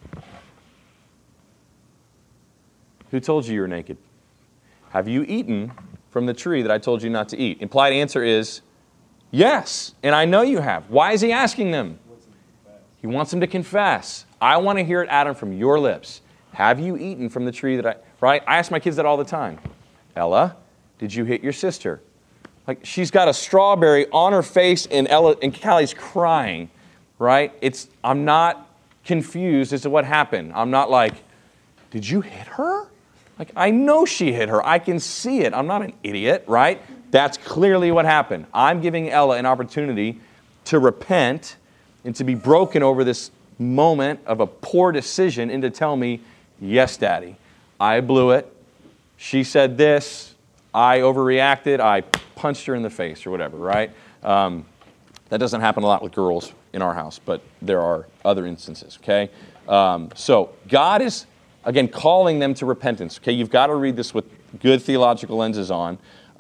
Who told you were naked? Have you eaten from the tree that I told you not to eat? Implied answer is yes, and I know you have. Why is he asking them? He wants them to confess. I want to hear it, Adam, from your lips. Have you eaten from the tree that right? I ask my kids that all the time. Ella, did you hit your sister? Like, she's got a strawberry on her face, and Callie's crying, right? I'm not confused as to what happened. I'm not like, did you hit her? Like, I know she hit her. I can see it. I'm not an idiot, right? That's clearly what happened. I'm giving Ella an opportunity to repent and to be broken over this moment of a poor decision and to tell me, yes, Daddy, I blew it. She said this. I overreacted. I punched her in the face or whatever, right? That doesn't happen a lot with girls in our house, but there are other instances, okay? So God is, again, calling them to repentance, okay? You've got to read this with good theological lenses on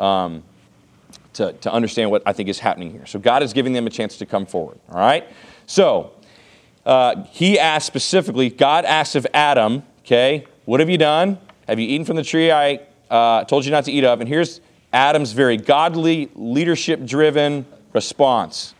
to understand what I think is happening here. So God is giving them a chance to come forward, all right? So he asked specifically, God asked of Adam, okay, what have you done? Have you eaten from the tree I told you not to eat of? And here's Adam's very godly, leadership-driven response.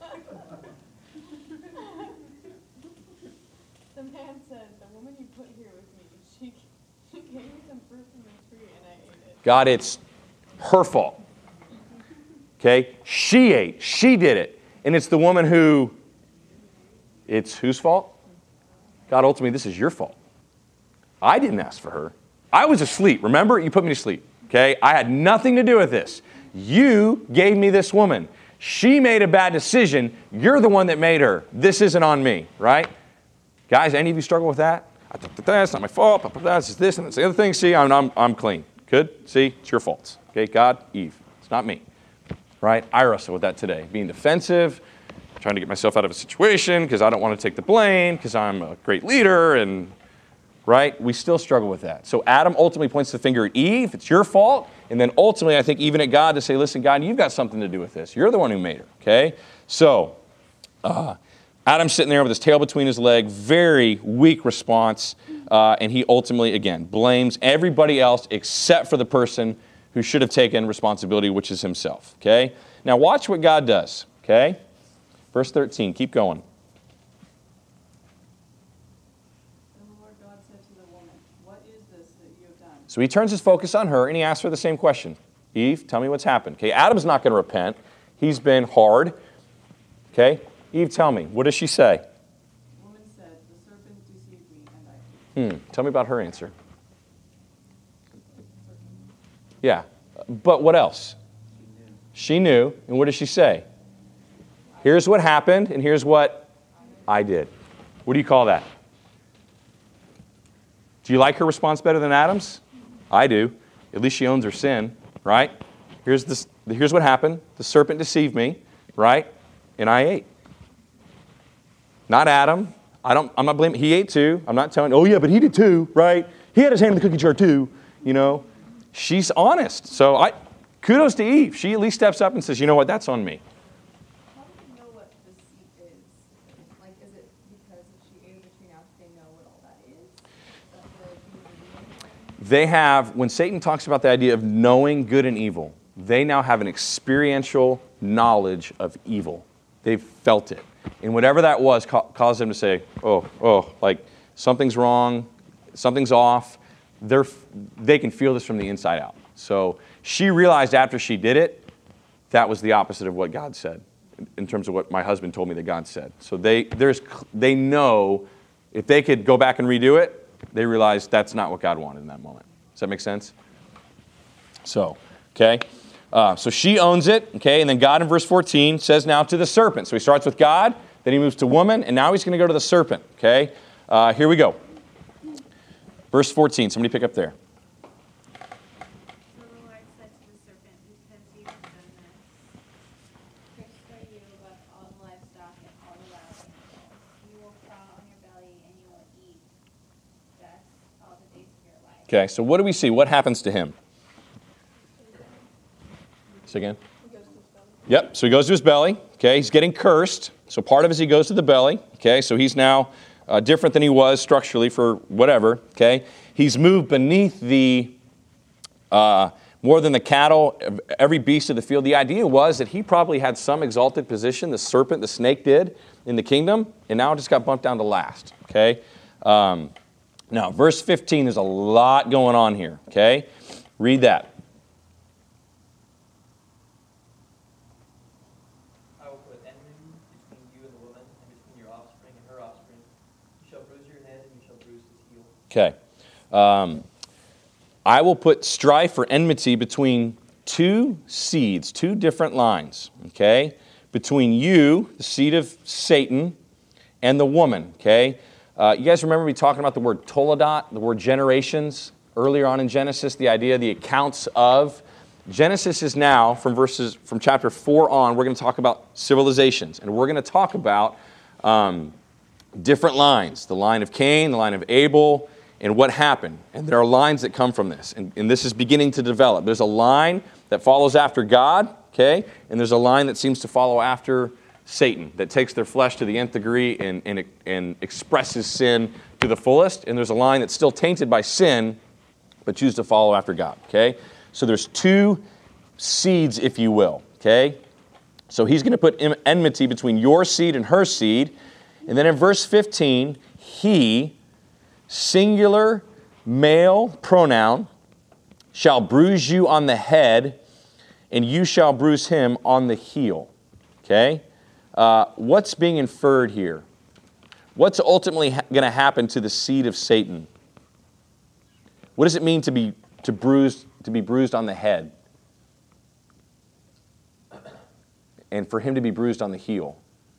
The man said, the woman you put here with me, she gave me some fruit from the tree and I ate it. God, it's her fault. Okay? She ate. She did it. And it's the woman who, it's whose fault? God, ultimately, this is your fault. I didn't ask for her. I was asleep. Remember? You put me to sleep. Okay? I had nothing to do with this. You gave me this woman. She made a bad decision. You're the one that made her. This isn't on me, right? Guys, any of you struggle with that? That's not my fault. That's this and that's the other thing. See, I'm clean. Good? See, it's your fault. Okay, God, Eve. It's not me. Right? I wrestle with that today. Being defensive, trying to get myself out of a situation because I don't want to take the blame because I'm a great leader and, right? We still struggle with that. So Adam ultimately points the finger at Eve. It's your fault. And then ultimately, I think even at God to say, listen, God, you've got something to do with this. You're the one who made her. Okay? So Adam's sitting there with his tail between his legs, very weak response. And he ultimately, again, blames everybody else except for the person who should have taken responsibility, which is himself. Okay? Now watch what God does. Okay? Verse 13. Keep going. And the Lord God said to the woman, what is this that you have done? So he turns his focus on her and he asks her the same question. Eve, tell me what's happened. Okay? Adam's not going to repent. He's been hard. Okay? Eve, tell me. What does she say? The woman said, the serpent deceived me and I ate. Tell me about her answer. Yeah. But what else? She knew. And what does she say? Here's what happened, and here's what I did. What do you call that? Do you like her response better than Adam's? I do. At least she owns her sin, right? Here's what happened. The serpent deceived me, right? And I ate. Not Adam. I'm not blaming. He ate too. I'm not telling, oh yeah, but he did too, right? He had his hand in the cookie jar too, you know. She's honest. So kudos to Eve. She at least steps up and says, you know what, that's on me. How do you know what deceit is? Like, is it because if she ate of the tree now, they know what all that is? They have, when Satan talks about the idea of knowing good and evil, they now have an experiential knowledge of evil. They've felt it. And whatever that was caused them to say, like something's wrong, something's off. They can feel this from the inside out. So she realized after she did it, that was the opposite of what God said, in terms of what my husband told me that God said. So they know if they could go back and redo it, they realized that's not what God wanted in that moment. Does that make sense? So, okay. So she owns it, okay, and then God in verse 14 says now to the serpent. So he starts with God, then he moves to woman, and now he's going to go to the serpent, okay? Here we go. Verse 14, somebody pick up there. So the Lord said to the serpent, because you have done this, cursed are you above all the livestock and all the wild animals. You will crawl on your belly and you will eat dust all the days of your life. Okay, so what do we see? What happens to him? Say again? Yep, so he goes to his belly. Okay, he's getting cursed. So part of it is he goes to the belly. Okay, so he's now different than he was structurally for whatever. Okay, he's moved beneath the, more than the cattle, every beast of the field. The idea was that he probably had some exalted position, the serpent, the snake did, in the kingdom, and now it just got bumped down to last. Okay, now verse 15, there's a lot going on here. Okay, read that. Okay. I will put strife or enmity between two seeds, two different lines, okay? Between you, the seed of Satan, and the woman, okay? You guys remember me talking about the word toledot, the word generations, earlier on in Genesis, the idea, the accounts of. Genesis is now, from chapter 4 on, we're going to talk about civilizations, and we're going to talk about different lines, the line of Cain, the line of Abel, and what happened. And there are lines that come from this. And this is beginning to develop. There's a line that follows after God, okay? And there's a line that seems to follow after Satan, that takes their flesh to the nth degree and expresses sin to the fullest. And there's a line that's still tainted by sin, but chooses to follow after God, okay? So there's two seeds, if you will, okay? So he's going to put enmity between your seed and her seed. And then in verse 15, he, singular male pronoun, shall bruise you on the head, and you shall bruise him on the heel. Okay? What's being inferred here? What's ultimately going to happen to the seed of Satan? What does it mean to be bruised on the head? And for him to be bruised on the heel?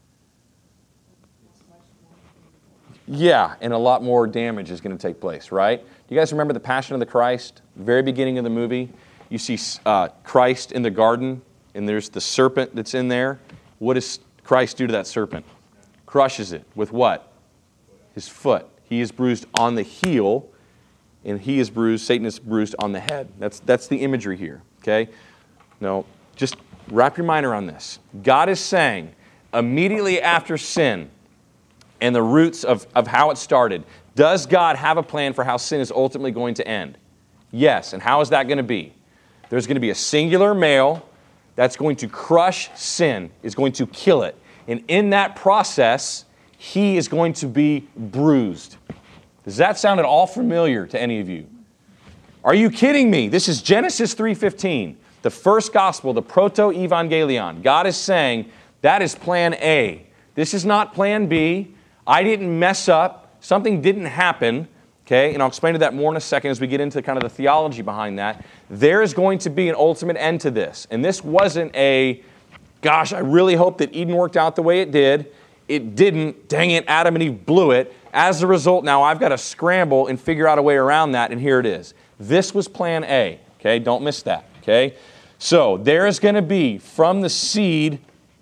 Yeah, and a lot more damage is going to take place, right? Do you guys remember the Passion of the Christ? Very beginning of the movie. You see Christ in the garden, and there's the serpent that's in there. What does Christ do to that serpent? Crushes it. With what? His foot. He is bruised on the heel, and Satan is bruised on the head. That's the imagery here, okay? No, just wrap your mind around this. God is saying, immediately after sin, and the roots of how it started. Does God have a plan for how sin is ultimately going to end? Yes. And how is that going to be? There's going to be a singular male that's going to crush sin, is going to kill it. And in that process, he is going to be bruised. Does that sound at all familiar to any of you? Are you kidding me? This is Genesis 3:15, the first gospel, the proto-evangelion. God is saying that is plan A. This is not plan B. I didn't mess up. Something didn't happen. Okay, and I'll explain to that more in a second as we get into kind of the theology behind that. There is going to be an ultimate end to this. And this wasn't gosh, I really hope that Eden worked out the way it did. It didn't. Dang it, Adam and Eve blew it. As a result, now I've got to scramble and figure out a way around that, and here it is. This was plan A. Okay, don't miss that. Okay, so there is going to be from the seed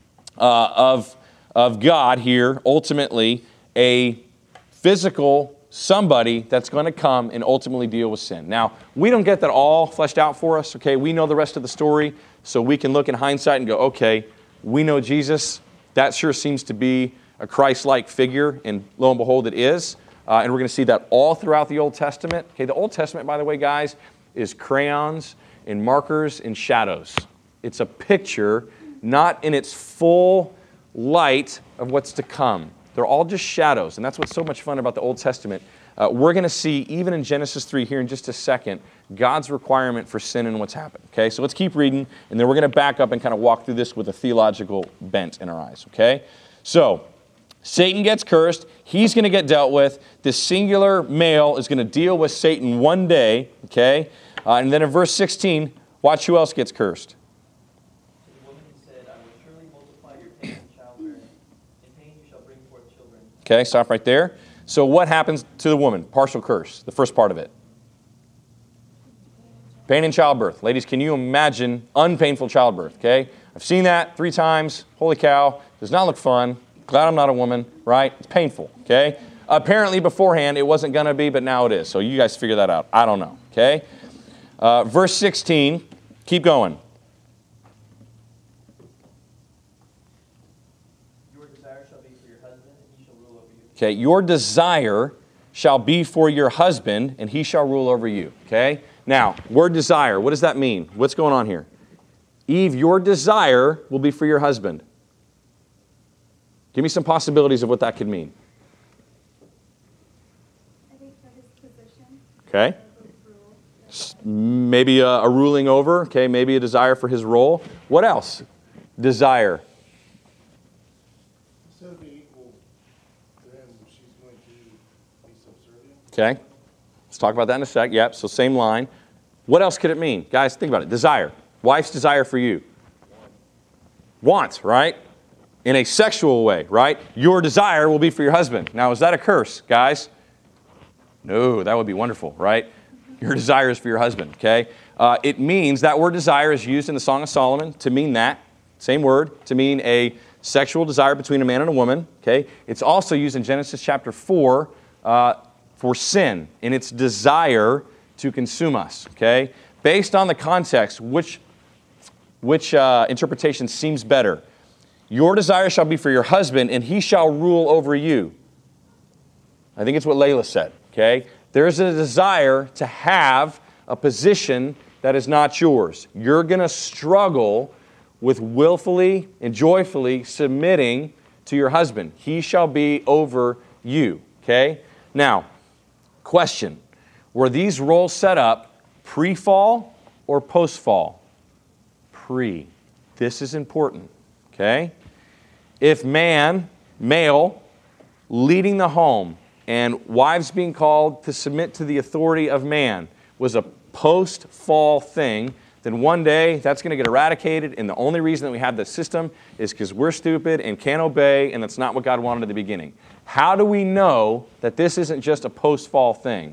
of God here, ultimately, a physical somebody that's going to come and ultimately deal with sin. Now, we don't get that all fleshed out for us, okay? We know the rest of the story, so we can look in hindsight and go, okay, we know Jesus. That sure seems to be a Christ-like figure, and lo and behold, it is. And we're going to see that all throughout the Old Testament. Okay, the Old Testament, by the way, guys, is crayons and markers and shadows. It's a picture, not in its full light of what's to come. They're all just shadows, and that's what's so much fun about the Old Testament. we're going to see, even in Genesis 3 here in just a second, God's requirement for sin and what's happened. Okay, so let's keep reading, and then we're going to back up and kind of walk through this with a theological bent in our eyes. Okay, so Satan gets cursed. He's going to get dealt with. This singular male is going to deal with Satan one day. Okay, and then in verse 16, watch who else gets cursed. The woman said, I will surely multiply your pain in childbearing. In pain you shall bring forth children. Okay, stop right there. So what happens to the woman? Partial curse, the first part of it. Pain in childbirth. Ladies, can you imagine unpainful childbirth? Okay, I've seen that 3 times. Holy cow, does not look fun. Glad I'm not a woman, right? It's painful, okay? Apparently beforehand it wasn't going to be, but now it is. So you guys figure that out. I don't know, okay? Verse 16, keep going. Your desire shall be for your husband, and he shall rule over you. Okay, your desire shall be for your husband, and he shall rule over you, okay? Now, word desire, what does that mean? What's going on here? Eve, your desire will be for your husband. Give me some possibilities of what that could mean. I think for his position. Okay. Maybe a ruling over. Okay, maybe a desire for his role. What else? Desire. Instead of being equal to him, she's going to be subservient. Okay. Let's talk about that in a sec. Yep, so same line. What else could it mean? Guys, think about it. Desire. Wife's desire for you. Want, right? In a sexual way, right? Your desire will be for your husband. Now, is that a curse, guys? No, that would be wonderful, right? Your desire is for your husband, okay? It means, that word desire is used in the Song of Solomon to mean that, same word, to mean a sexual desire between a man and a woman, okay? It's also used in Genesis chapter 4 for sin, in its desire to consume us, okay? Based on the context, which interpretation seems better? Your desire shall be for your husband, and he shall rule over you. I think it's what Layla said, okay? There's a desire to have a position that is not yours. You're going to struggle with willfully and joyfully submitting to your husband. He shall be over you, okay? Now, question. Were these roles set up pre-fall or post-fall? Pre. This is important, okay? If male, leading the home, and wives being called to submit to the authority of man was a post-fall thing, then one day that's going to get eradicated, and the only reason that we have this system is because we're stupid and can't obey, and that's not what God wanted at the beginning. How do we know that this isn't just a post-fall thing?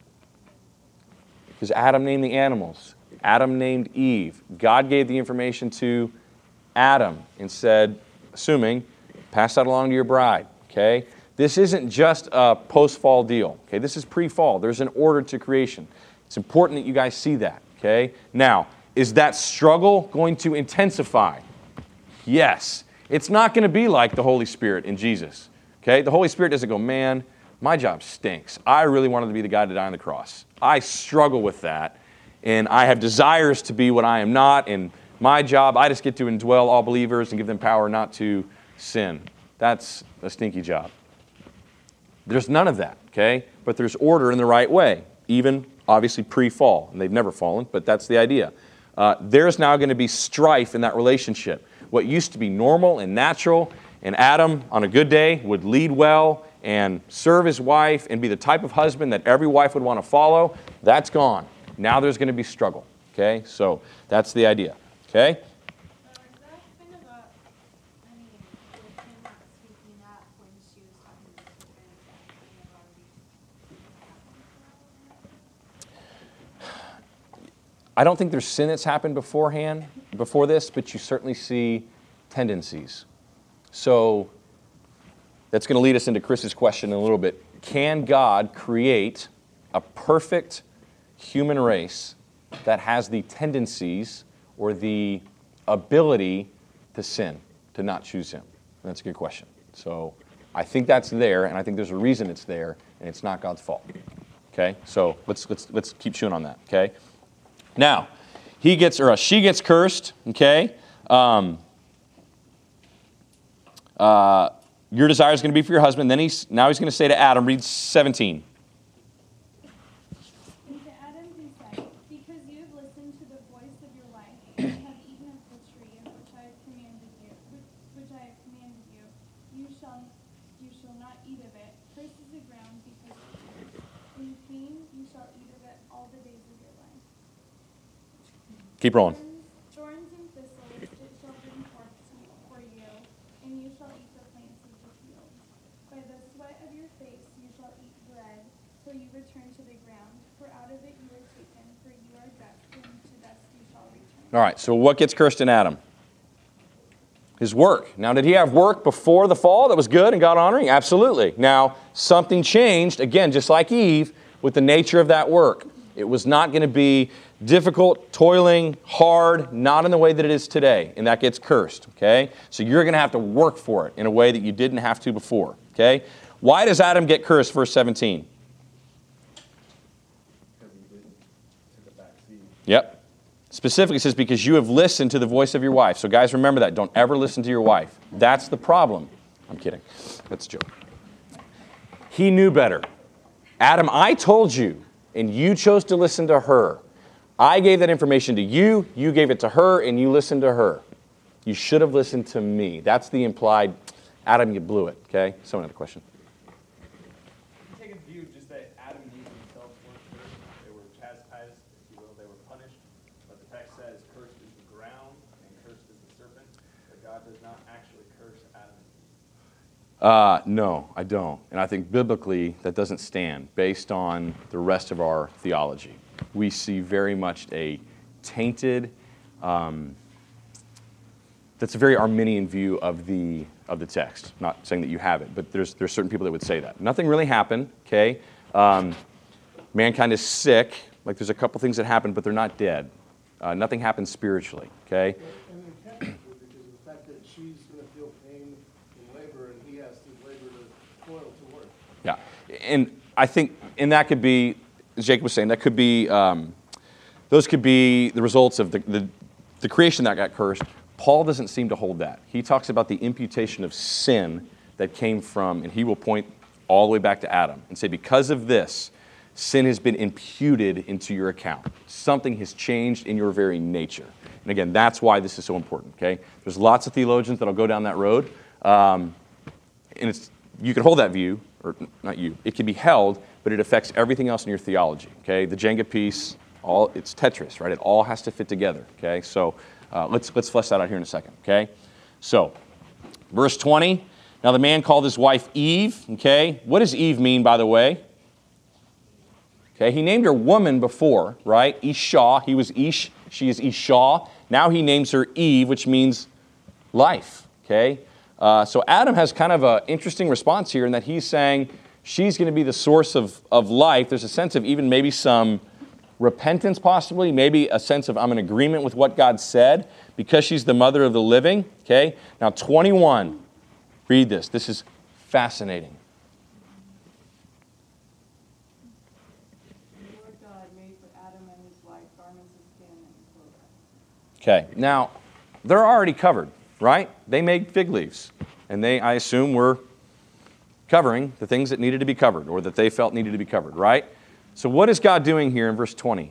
Because Adam named the animals. Adam named Eve. God gave the information to Adam and said, assuming, pass that along to your bride, okay? This isn't just a post-fall deal, okay? This is pre-fall. There's an order to creation. It's important that you guys see that, okay? Now, is that struggle going to intensify? Yes. It's not going to be like the Holy Spirit in Jesus, okay? The Holy Spirit doesn't go, man, my job stinks. I really wanted to be the guy to die on the cross. I struggle with that, and I have desires to be what I am not, and my job, I just get to indwell all believers and give them power not to sin. That's a stinky job. There's none of that, okay? But there's order in the right way, even obviously pre-fall. And they've never fallen, but that's the idea. There's now going to be strife in that relationship. What used to be normal and natural, and Adam, on a good day, would lead well and serve his wife and be the type of husband that every wife would want to follow, that's gone. Now there's going to be struggle, okay? So that's the idea, okay? So is that kind of a, I mean, was him not speaking up when she was talking to the serpent, is that kind of already? I don't think there's sin that's happened before this, but you certainly see tendencies. So that's going to lead us into Chris's question in a little bit. Can God create a perfect human race that has the tendencies or the ability to sin, to not choose him? And that's a good question. So I think that's there, and I think there's a reason it's there, and it's not God's fault. Okay? So let's keep chewing on that, okay? Now, she gets cursed, okay? Your desire is going to be for your husband. Then now he's going to say to Adam, read 17. Keep rolling. Thorns and thistles it shall bring forth for you, and you shall eat the plants of the field. By the sweat of your face you shall eat bread, till you return to the ground. For out of it you were taken, for you are dust, and to dust you shall return. All right, so what gets cursed in Adam? His work. Now, did he have work before the fall that was good and God-honoring? Absolutely. Now, something changed, again, just like Eve, with the nature of that work. It was not going to be difficult, toiling, hard, not in the way that it is today, and that gets cursed, okay? So you're going to have to work for it in a way that you didn't have to before, okay? Why does Adam get cursed, verse 17? Because he didn't take a back seat. Yep. Specifically, it says, because you have listened to the voice of your wife. So guys, remember that. Don't ever listen to your wife. That's the problem. I'm kidding. That's a joke. He knew better. Adam, I told you, and you chose to listen to her. I gave that information to you, you gave it to her, and you listened to her. You should have listened to me. That's the implied, Adam, you blew it, okay? Someone had a question. Take a view just that Adam and Eve themselves weren't cursed. They were chastised, if you will. They were punished. But the text says, cursed is the ground and cursed is the serpent. But God does not actually curse Adam and Eve. No, I don't. And I think biblically that doesn't stand based on the rest of our theology. We see very much a tainted, that's a very Arminian view of the text. Not saying that you have it, but there's certain people that would say that. Nothing really happened, okay? Mankind is sick. Like there's a couple things that happen, but they're not dead. Nothing happens spiritually, okay? And it can't be because of the fact that she's going to feel pain in labor and he has to labor to toil to work. Yeah, and I think, and that could be, as Jacob was saying, that could be, those could be the results of the creation that got cursed. Paul doesn't seem to hold that. He talks about the imputation of sin that came from, and he will point all the way back to Adam and say, because of this, sin has been imputed into your account. Something has changed in your very nature. And again, that's why this is so important, okay? There's lots of theologians that'll go down that road, and you can hold that view, or not you, it can be held, but it affects everything else in your theology, okay? The Jenga piece, it's Tetris, right? It all has to fit together, okay? So let's flesh that out here in a second, okay? So, verse 20, now the man called his wife Eve, okay? What does Eve mean, by the way? Okay, he named her woman before, right? Isha, he was Ish, she is Isha. Now he names her Eve, which means life, okay? So Adam has kind of an interesting response here in that he's saying she's going to be the source of life. There's a sense of even maybe some repentance possibly, maybe a sense of I'm in agreement with what God said because she's the mother of the living, okay? Now 21, read this. This is fascinating. The Lord God made for Adam and his wife garments of skin and clothed them. Okay, now they're already covered, right? They made fig leaves, and they, I assume, were covering the things that needed to be covered or that they felt needed to be covered, right? So what is God doing here in verse 20?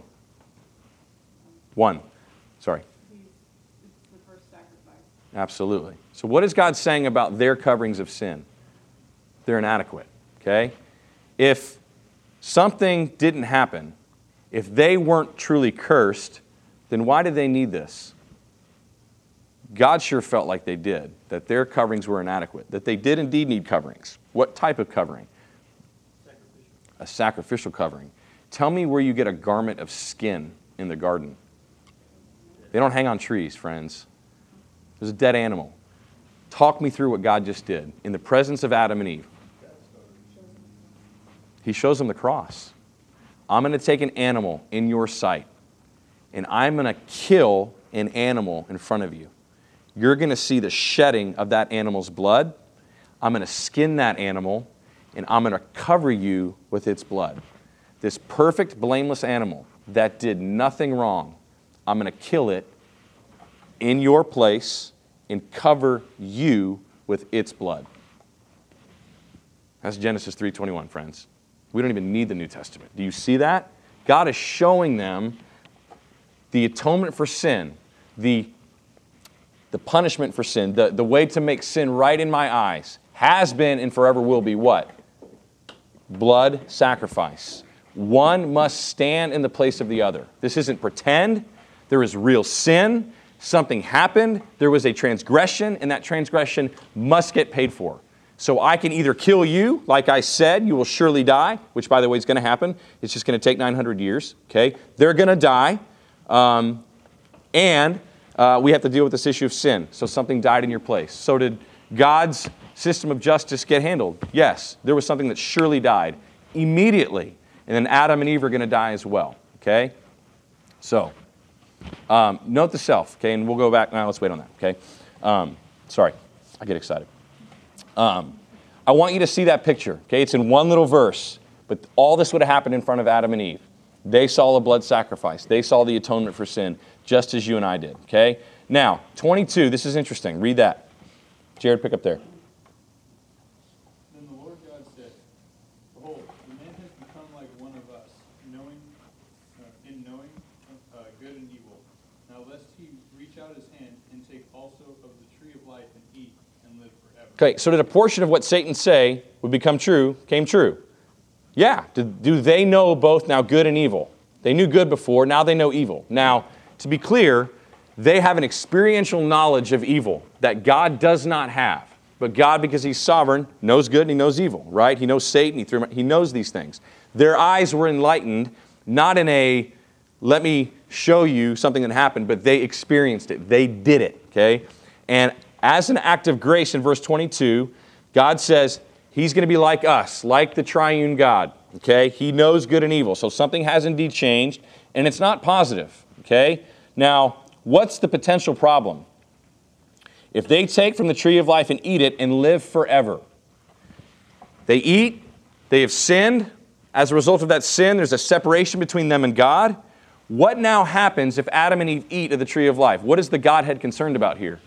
Sorry. It's the first sacrifice. Absolutely. So what is God saying about their coverings of sin? They're inadequate, okay? If something didn't happen, if they weren't truly cursed, then why did they need this? God sure felt like they did, that their coverings were inadequate, that they did indeed need coverings. What type of covering? A sacrificial covering. Tell me where you get a garment of skin in the garden. They don't hang on trees, friends. There's a dead animal. Talk me through what God just did in the presence of Adam and Eve. He shows them the cross. I'm going to take an animal in your sight, and I'm going to kill an animal in front of you. You're going to see the shedding of that animal's blood. I'm going to skin that animal, and I'm going to cover you with its blood. This perfect, blameless animal that did nothing wrong, I'm going to kill it in your place and cover you with its blood. That's Genesis 3:21, friends. We don't even need the New Testament. Do you see that? God is showing them the atonement for sin, the punishment for sin, the way to make sin right in my eyes has been and forever will be what? Blood sacrifice. One must stand in the place of the other. This isn't pretend. There is real sin. Something happened. There was a transgression, and that transgression must get paid for. So I can either kill you, like I said, you will surely die, which, by the way, is going to happen. It's just going to take 900 years. Okay, they're going to die, and we have to deal with this issue of sin. So something died in your place. So did God's system of justice get handled? Yes, there was something that surely died immediately, and then Adam and Eve are going to die as well. Okay, so note the self. Okay, and we'll go back now. Let's wait on that. Okay, sorry, I get excited. I want you to see that picture. Okay, it's in one little verse, but all this would have happened in front of Adam and Eve. They saw the blood sacrifice. They saw the atonement for sin, just as you and I did. Okay, now 22. This is interesting. Read that. Jared, pick up there. Then the Lord God said, "Behold, the man has become like one of us, knowing good and evil. Now lest he reach out his hand and take also of the tree of life and eat and live forever." Okay, so did a portion of what Satan say would become true, came true? Yeah. Do they know both now good and evil? They knew good before, now they know evil. Now, to be clear, they have an experiential knowledge of evil that God does not have. But God, because He's sovereign, knows good and He knows evil, right? He knows Satan, He knows these things. Their eyes were enlightened, not in a, let me show you something that happened, but they experienced it. They did it, okay? And as an act of grace in verse 22, God says He's going to be like us, like the triune God, okay? He knows good and evil. So something has indeed changed, and it's not positive, okay? Now, what's the potential problem? If they take from the tree of life and eat it and live forever, they eat, they have sinned. As a result of that sin, there's a separation between them and God. What now happens if Adam and Eve eat of the tree of life? What is the Godhead concerned about here?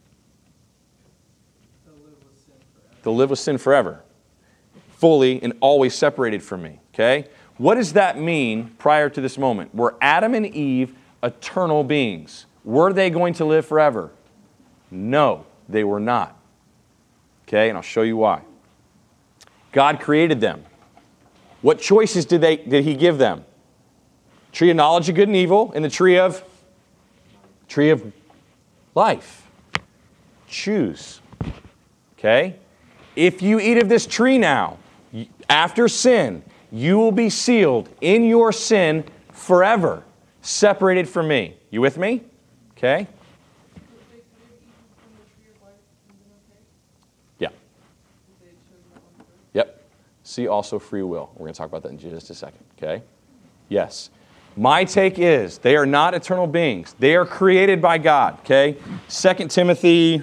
They'll live with sin forever, fully and always separated from me. Okay? What does that mean prior to this moment? Were Adam and Eve eternal beings? Were they going to live forever? No, they were not. Okay, and I'll show you why. God created them. What choices did He give them? Tree of knowledge of good and evil, and the tree of life. Choose. Okay? If you eat of this tree now, after sin, you will be sealed in your sin forever, separated from me. You with me? Okay? Yeah. Yep. See also free will. We're going to talk about that in just a second. Okay? Yes. My take is they are not eternal beings. They are created by God. Okay? 2 Timothy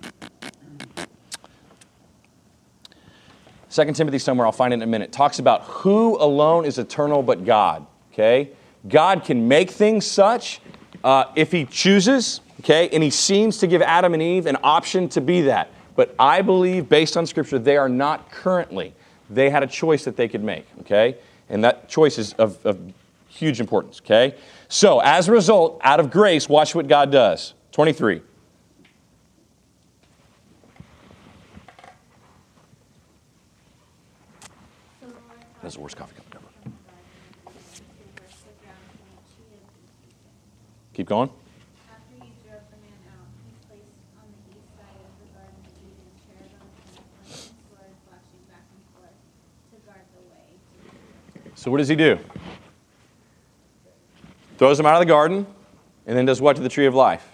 somewhere, I'll find it in a minute, talks about who alone is eternal but God. Okay? God can make things such if He chooses, okay, and He seems to give Adam and Eve an option to be that. But I believe, based on Scripture, they are not currently. They had a choice that they could make, okay? And that choice is of huge importance, okay? So, as a result, out of grace, watch what God does. 23. That's the worst coffee cup ever. Keep going. After he drove the man out, he placed on the east side of the Garden of Eden cherubim and a flaming sword flashing back and forth to guard the way. So what does He do? Throws them out of the garden, and then does what to the tree of life?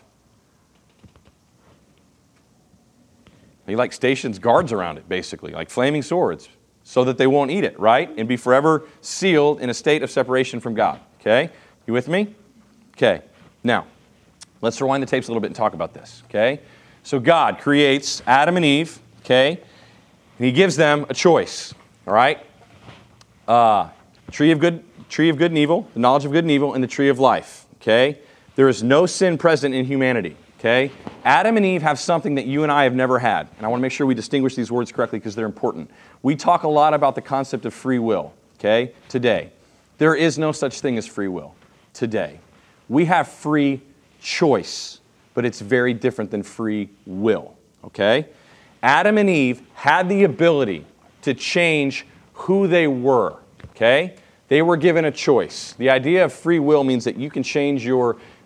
He stations guards around it, basically, like flaming swords, so that they won't eat it, right? And be forever sealed in a state of separation from God. Okay? You with me? Okay. Now, let's rewind the tapes a little bit and talk about this. Okay? So God creates Adam and Eve, okay? And He gives them a choice. All right? Tree of good and evil, the knowledge of good and evil, and the tree of life. Okay? There is no sin present in humanity. Okay? Adam and Eve have something that you and I have never had. And I want to make sure we distinguish these words correctly because they're important. We talk a lot about the concept of free will. Okay? Today. There is no such thing as free will. Today. We have free choice, but it's very different than free will. Okay? Adam and Eve had the ability to change who they were. Okay? They were given a choice. The idea of free will means that you can change your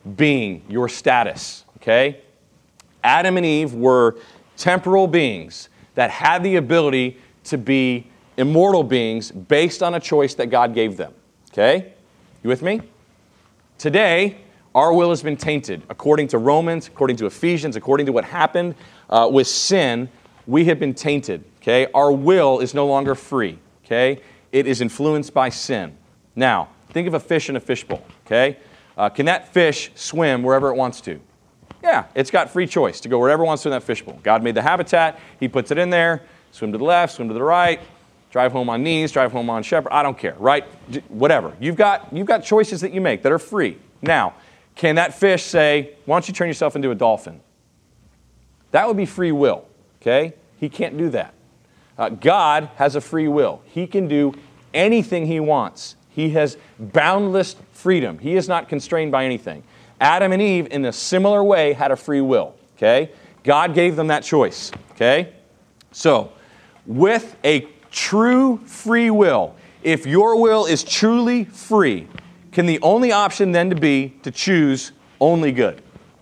being, your status, okay? Adam and Eve were temporal beings that had the ability to be immortal beings based on a choice that God gave them, okay? You with me? Today, our will has been tainted. According to Romans, according to Ephesians, according to what happened with sin, we have been tainted, okay? Our will is no longer free, okay? It is influenced by sin. Now, think of a fish in a fishbowl, okay? Can that fish swim wherever it wants to? Yeah, it's got free choice to go wherever it wants to in that fishbowl. God made the habitat. He puts it in there. Swim to the left, swim to the right, drive home on knees, drive home on shepherd. I don't care, right? Whatever. You've got choices that you make that are free. Now, can that fish say, why don't you turn yourself into a dolphin? That would be free will, okay? He can't do that. God has a free will. He can do anything he wants. He has boundless freedom. He is not constrained by anything. Adam and Eve, in a similar way, had a free will, okay? God gave them that choice, okay? So, with a true free will, if your will is truly free, can the only option then be to choose only good?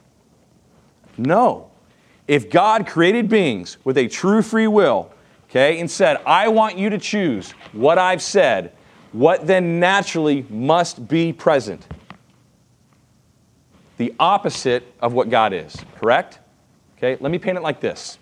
No. If God created beings with a true free will, okay, and said, I want you to choose what I've said, what then naturally must be present? The opposite of what God is, correct? Okay, let me paint it like this.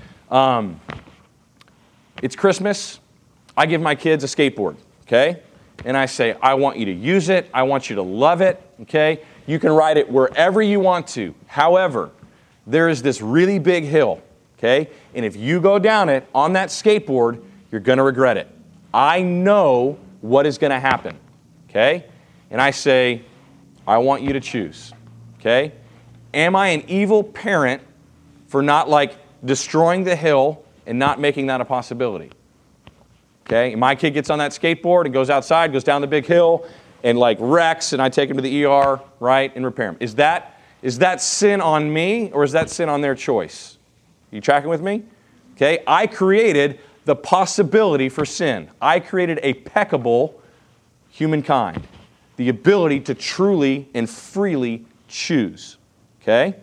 It's Christmas. I give my kids a skateboard, okay? And I say, I want you to use it. I want you to love it, okay? You can ride it wherever you want to. However, there is this really big hill, okay? And if you go down it on that skateboard, you're going to regret it. I know what is going to happen, okay? And I say, I want you to choose, okay? Am I an evil parent for not, destroying the hill and not making that a possibility? Okay? And my kid gets on that skateboard and goes outside, goes down the big hill, and, wrecks, and I take him to the ER, right, and repair him. Is that sin on me, or is that sin on their choice? You tracking with me? Okay? I created the possibility for sin. I created a peccable humankind. The ability to truly and freely choose. Okay?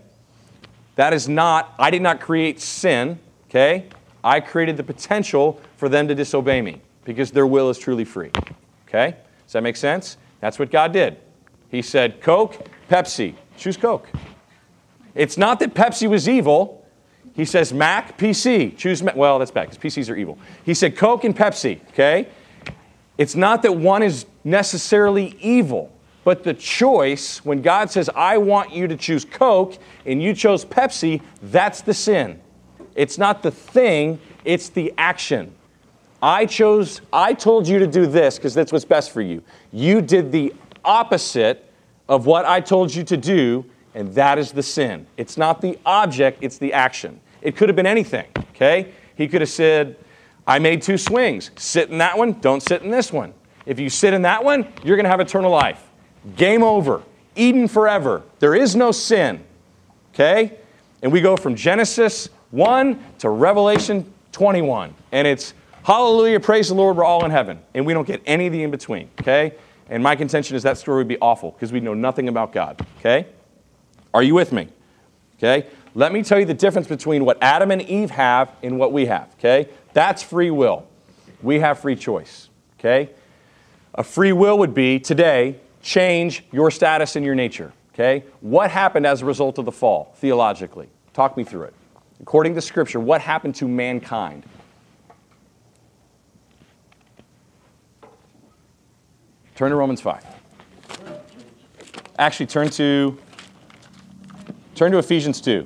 That is not, I did not create sin, okay? I created the potential for them to disobey me because their will is truly free. Okay? Does that make sense? That's what God did. He said, Coke, Pepsi. Choose Coke. It's not that Pepsi was evil. He says, Mac, PC. Choose Mac. Well, that's bad because PCs are evil. He said, Coke and Pepsi. Okay? It's not that one is necessarily evil. But the choice, when God says, I want you to choose Coke, and you chose Pepsi, that's the sin. It's not the thing, it's the action. I told you to do this because that's what's best for you. You did the opposite of what I told you to do, and that is the sin. It's not the object, it's the action. It could have been anything, okay? He could have said, I made 2 swings. Sit in that one, don't sit in this one. If you sit in that one, you're going to have eternal life. Game over. Eden forever. There is no sin. Okay? And we go from Genesis 1 to Revelation 21. And it's hallelujah, praise the Lord, we're all in heaven. And we don't get any of the in-between. Okay? And my contention is that story would be awful because we know nothing about God. Okay? Are you with me? Okay? Let me tell you the difference between what Adam and Eve have and what we have. Okay? That's free will. We have free choice. Okay? A free will would be, today, change your status and your nature, okay? What happened as a result of the fall, theologically? Talk me through it. According to Scripture, what happened to mankind? Turn to Romans 5. Actually, turn to Ephesians 2.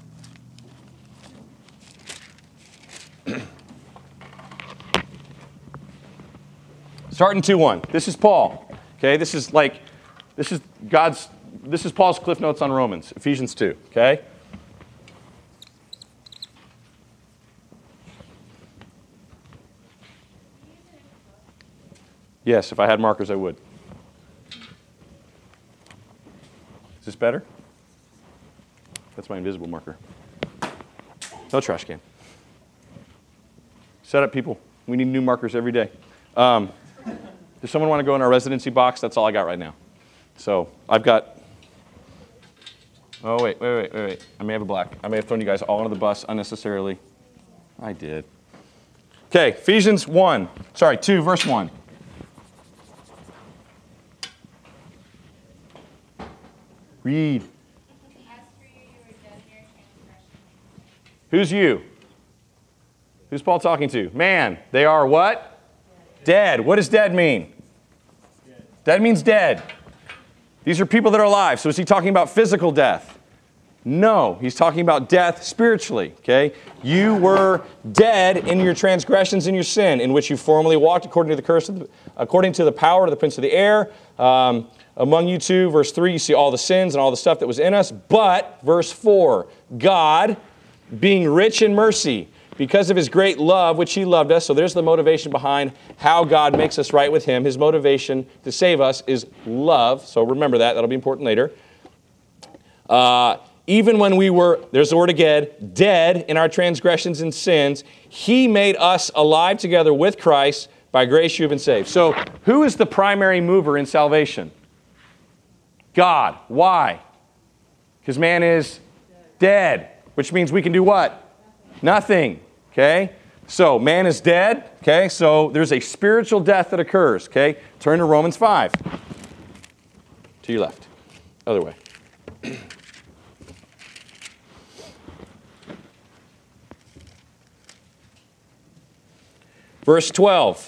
Starting 2:1. This is Paul. Okay, this is Paul's Cliff Notes on Romans, Ephesians 2, okay? Yes, if I had markers, I would. Is this better? That's my invisible marker. No trash can. Set up, people. We need new markers every day. Does someone want to go in our residency box? That's all I got right now. So I've got Oh, wait. I may have a black. I may have thrown you guys all under the bus unnecessarily. I did. Okay, Ephesians 2, verse 1. Read. As for you, you were dead in your transgressions. Who's you? Who's Paul talking to? Man, they are what? Dead. What does dead mean? Dead means dead. These are people that are alive. So is he talking about physical death? No, he's talking about death spiritually, okay? You were dead in your transgressions and your sin, in which you formerly walked according to the power of the prince of the air. Among you two, verse 3, you see all the sins and all the stuff that was in us. But, verse 4, God, being rich in mercy, because of his great love, which he loved us. So there's the motivation behind how God makes us right with him. His motivation to save us is love. So remember that. That'll be important later. Even when we were, there's the word again, dead in our transgressions and sins, he made us alive together with Christ. By grace you have been saved. So who is the primary mover in salvation? God. Why? Because man is dead, which means we can do what? Nothing. Okay? So man is dead. Okay? So there's a spiritual death that occurs. Okay? Turn to Romans 5. To your left. Other way. Verse 12.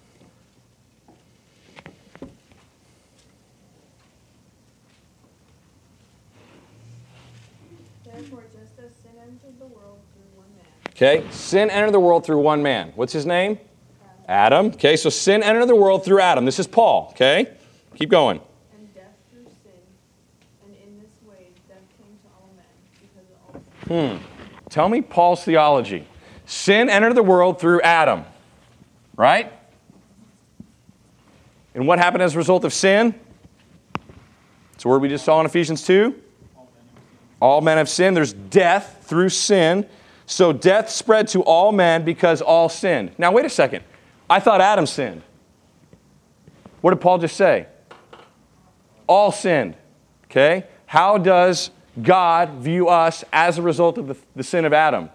Therefore, just as sin entered the world through one man. Okay, sin entered the world through one man. What's his name? Adam. Okay, so sin entered the world through Adam. This is Paul. Okay, keep going. And death through sin. And in this way, death came to all men because of all sin. Tell me Paul's theology. Sin entered the world through Adam. Right? And what happened as a result of sin? It's a word we just saw in Ephesians 2. All men have sinned. There's death through sin. So death spread to all men because all sinned. Now, wait a second. I thought Adam sinned. What did Paul just say? All sinned. Okay? How does God view us as a result of the sin of Adam?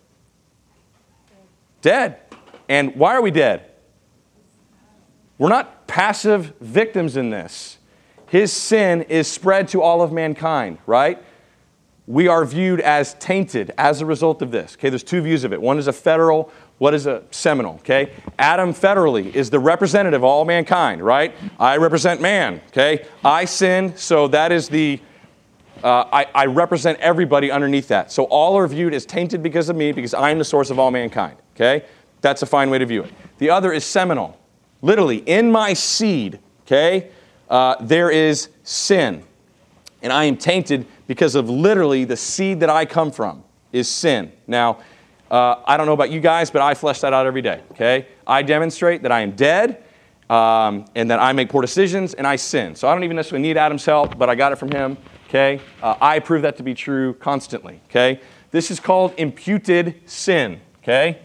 Dead. And why are we dead? We're not passive victims in this. His sin is spread to all of mankind, right? We are viewed as tainted as a result of this. Okay, there's two views of it. One is a federal, one is a seminal, okay? Adam federally is the representative of all mankind, right? I represent man, okay? I sinned, so that is the, I represent everybody underneath that. So all are viewed as tainted because of me, because I am the source of all mankind, okay? That's a fine way to view it. The other is seminal. Literally, in my seed, okay, there is sin. And I am tainted because of literally the seed that I come from is sin. Now, I don't know about you guys, but I flesh that out every day, okay? I demonstrate that I am dead and that I make poor decisions and I sin. So I don't even necessarily need Adam's help, but I got it from him, okay? I prove that to be true constantly, okay? This is called imputed sin, okay?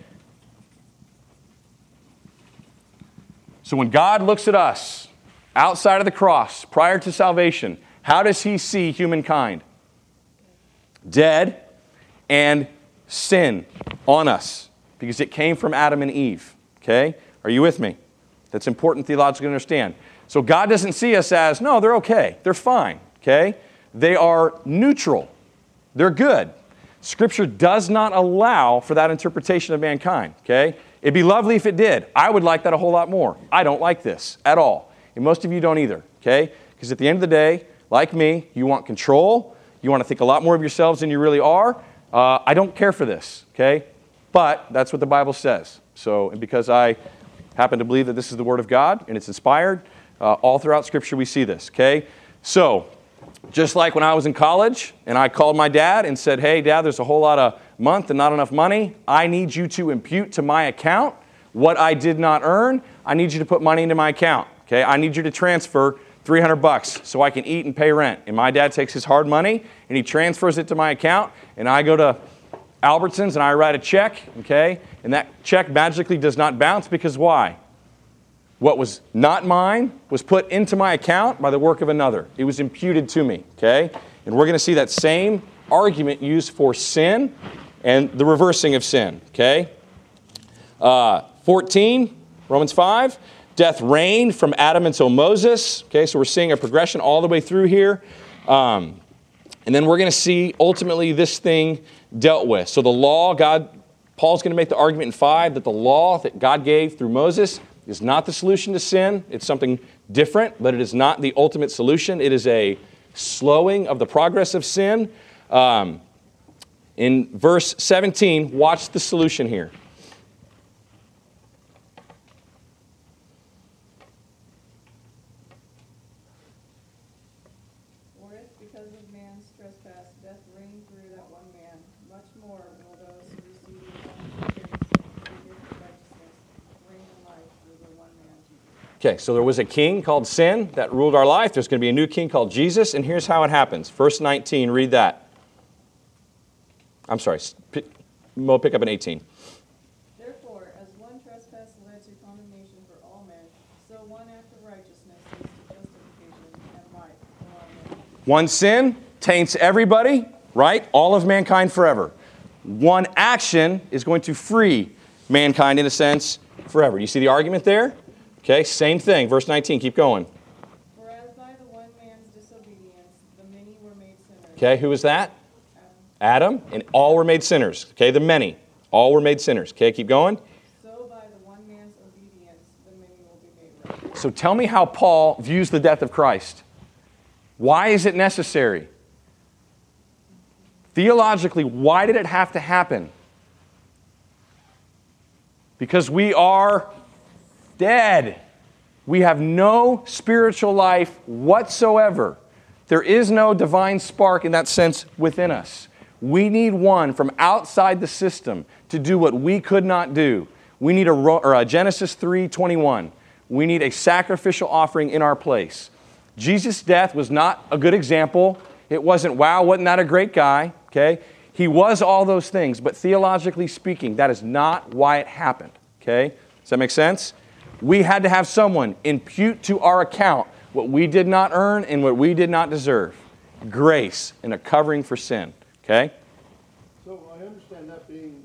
So when God looks at us outside of the cross, prior to salvation, how does he see humankind? Dead and sin on us because it came from Adam and Eve. Okay? Are you with me? That's important theologically to understand. So God doesn't see us as, no, they're okay. They're fine. Okay? They are neutral. They're good. Scripture does not allow for that interpretation of mankind. Okay? It'd be lovely if it did. I would like that a whole lot more. I don't like this at all. And most of you don't either. Okay? Because at the end of the day, like me, you want control. You want to think a lot more of yourselves than you really are. I don't care for this. Okay? But that's what the Bible says. So, and because I happen to believe that this is the Word of God and it's inspired, all throughout Scripture we see this. Okay? So, just like when I was in college and I called my dad and said, hey, Dad, there's a whole lot of month and not enough money. I need you to impute to my account what I did not earn. I need you to put money into my account. Okay? I need you to transfer $300 so I can eat and pay rent. And my dad takes his hard money and he transfers it to my account and I go to Albertsons and I write a check, okay? And that check magically does not bounce because why? What was not mine was put into my account by the work of another. It was imputed to me, okay? And we're going to see that same argument used for sin and the reversing of sin, okay? 14, Romans 5, death reigned from Adam until Moses. Okay, so we're seeing a progression all the way through here. And then we're going to see ultimately this thing dealt with. So the law, Paul's going to make the argument in 5 that the law that God gave through Moses is not the solution to sin. It's something different, but it is not the ultimate solution. It is a slowing of the progress of sin. In verse 17, watch the solution here. For if, because of man's trespass, death reigned through that one man, much more will those who receive the gift of righteousness reign in life through the one man, Jesus. Okay, so there was a king called sin that ruled our life. There's going to be a new king called Jesus, and here's how it happens. Verse 19, read that. I'm sorry, we'll pick up in 18. Therefore, as one trespass led to condemnation for all men, so one act of righteousness leads to justification and life for all men. One sin taints everybody, right? All of mankind forever. One action is going to free mankind, in a sense, forever. You see the argument there? Okay, same thing. Verse 19, keep going. For as by the one man's disobedience, the many were made sinners. Okay, who was that? Adam, and all were made sinners. Okay, the many. All were made sinners. Okay, keep going. So by the one man's obedience, the many will be made right. So tell me how Paul views the death of Christ. Why is it necessary? Theologically, why did it have to happen? Because we are dead. We have no spiritual life whatsoever. There is no divine spark in that sense within us. We need one from outside the system to do what we could not do. We need a Genesis 3:21. We need a sacrificial offering in our place. Jesus' death was not a good example. It wasn't, wow, wasn't that a great guy? Okay? He was all those things, but theologically speaking, that is not why it happened. Okay? Does that make sense? We had to have someone impute to our account what we did not earn and what we did not deserve. Grace and a covering for sin. Okay? So I understand that being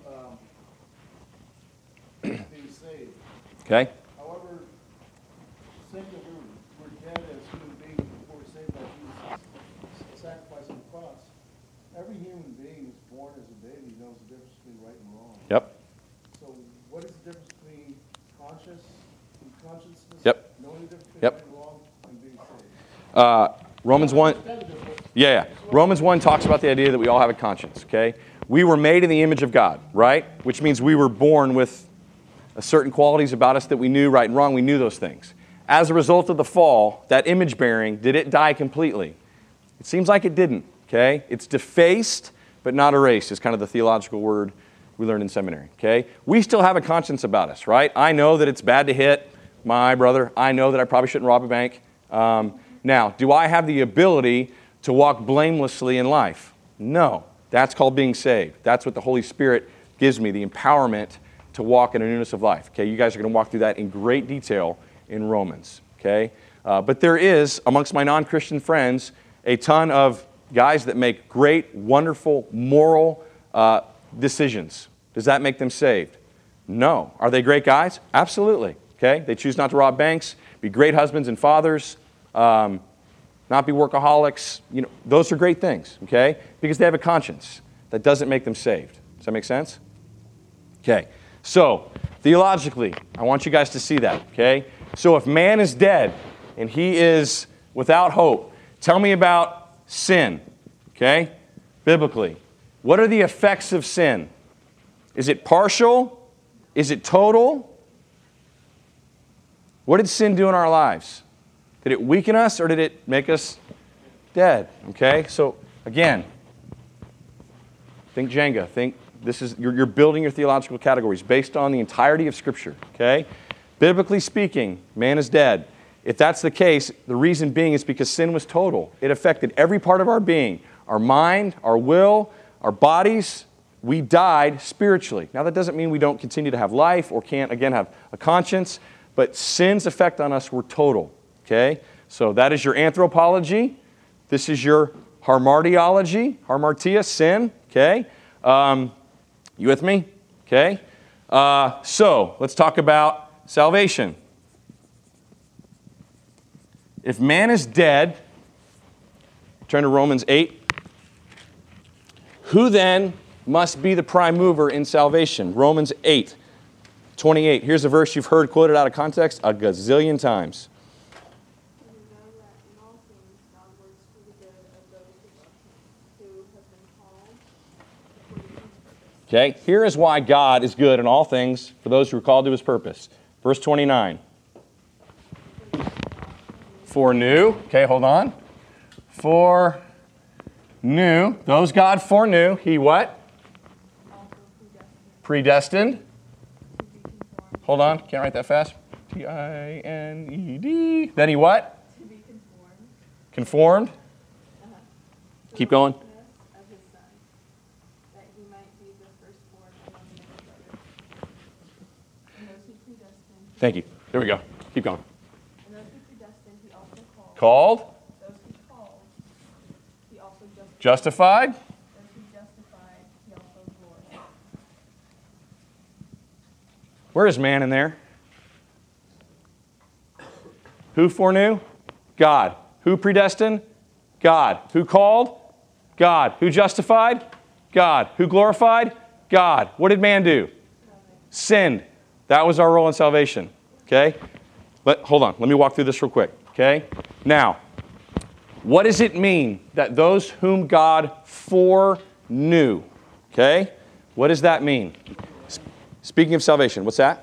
being saved. Okay? However, saying that we're dead as human beings before we're saved by Jesus' sacrifice on the cross, every human being is born as a baby knows the difference between right and wrong. Yep. So what is the difference between consciousness, Yep. knowing the difference between Yep. right and wrong, and being saved? Romans 1. Yeah. Romans 1 talks about the idea that we all have a conscience, okay? We were made in the image of God, right? Which means we were born with certain qualities about us that we knew right and wrong. We knew those things. As a result of the fall, that image bearing, did it die completely? It seems like it didn't, okay? It's defaced, but not erased is kind of the theological word we learned in seminary, okay? We still have a conscience about us, right? I know that it's bad to hit my brother. I know that I probably shouldn't rob a bank. Now, do I have the ability to walk blamelessly in life? No. That's called being saved. That's what the Holy Spirit gives me, the empowerment to walk in a newness of life. Okay, you guys are going to walk through that in great detail in Romans. Okay, but there is, amongst my non-Christian friends, a ton of guys that make great, wonderful, moral decisions. Does that make them saved? No. Are they great guys? Absolutely. Okay, they choose not to rob banks, be great husbands and fathers, not be workaholics. You know, those are great things, okay? Because they have a conscience. That doesn't make them saved. Does that make sense? Okay. So, theologically, I want you guys to see that, okay? So if man is dead and he is without hope, tell me about sin, okay? Biblically. What are the effects of sin? Is it partial? Is it total? What did sin do in our lives? Did it weaken us or did it make us dead? Okay, so again, think Jenga. Think this is you're building your theological categories based on the entirety of Scripture. Okay, biblically speaking, man is dead. If that's the case, the reason being is because sin was total. It affected every part of our being, our mind, our will, our bodies. We died spiritually. Now that doesn't mean we don't continue to have life or can't again have a conscience, but sin's effect on us were total. Okay, so that is your anthropology. This is your hamartia, sin, okay? You with me? Okay? So, let's talk about salvation. If man is dead, turn to Romans 8, who then must be the prime mover in salvation? Romans 8, 28. Here's a verse you've heard quoted out of context a gazillion times. Okay, here is why God is good in all things for those who are called to his purpose. Verse 29. Foreknew. Okay, hold on. Foreknew. Those God foreknew. He what? Predestined. Hold on, can't write that fast. T-I-N-E-D. Then he what? To be conformed. Conformed. Keep going. Of his Son, that he might be the firstborn among many brothers. And those who predestined. Thank you. There we go. Keep going. And those who predestined, he also called. Called. Those who called, he also justified. Justified. Those who justified, he also glorified. Where is man in there? Who foreknew? God. Who predestined? God. Who called? God. Who justified? God. Who glorified? God. What did man do? Sinned. That was our role in salvation. Okay? Hold on. Let me walk through this real quick. Okay? Now, what does it mean that those whom God foreknew? Okay? What does that mean? Speaking of salvation, what's that?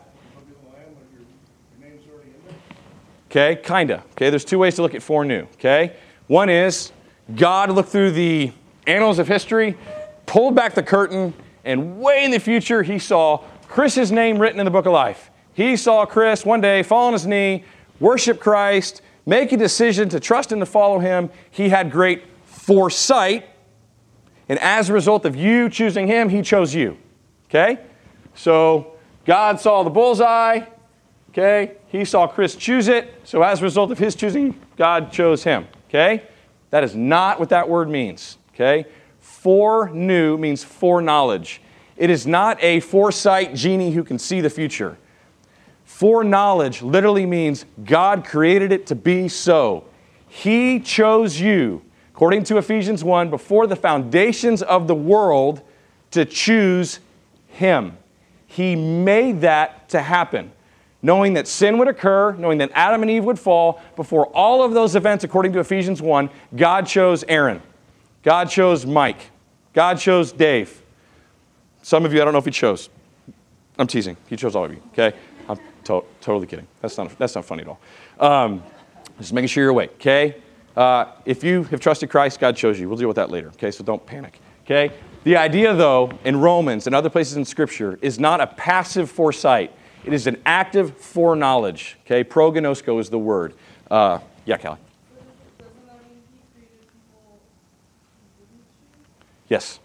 Okay, kinda. Okay, there's two ways to look at foreknew. Okay? One is God looked through the annals of history, pulled back the curtain, and way in the future, he saw Chris's name written in the book of life. He saw Chris one day fall on his knee, worship Christ, make a decision to trust and to follow him. He had great foresight, and as a result of you choosing him, he chose you. Okay? So God saw the bullseye. Okay? He saw Chris choose it. So as a result of his choosing, God chose him. Okay? That is not what that word means. Okay? Foreknew means foreknowledge. It is not a foresight genie who can see the future. Foreknowledge literally means God created it to be so. He chose you, according to Ephesians 1, before the foundations of the world to choose him. He made that to happen. Knowing that sin would occur, knowing that Adam and Eve would fall, before all of those events, according to Ephesians 1, God chose Aaron. God chose Mike. God chose Dave. Some of you, I don't know if he chose. I'm teasing. He chose all of you, okay? I'm totally kidding. That's not funny at all. Just making sure you're awake, okay? If you have trusted Christ, God chose you. We'll deal with that later, okay? So don't panic, okay? The idea, though, in Romans and other places in Scripture is not a passive foresight. It is an active foreknowledge. Okay, prognosko is the word. Yeah, Callie. Doesn't that mean he created people who didn't choose? Yes.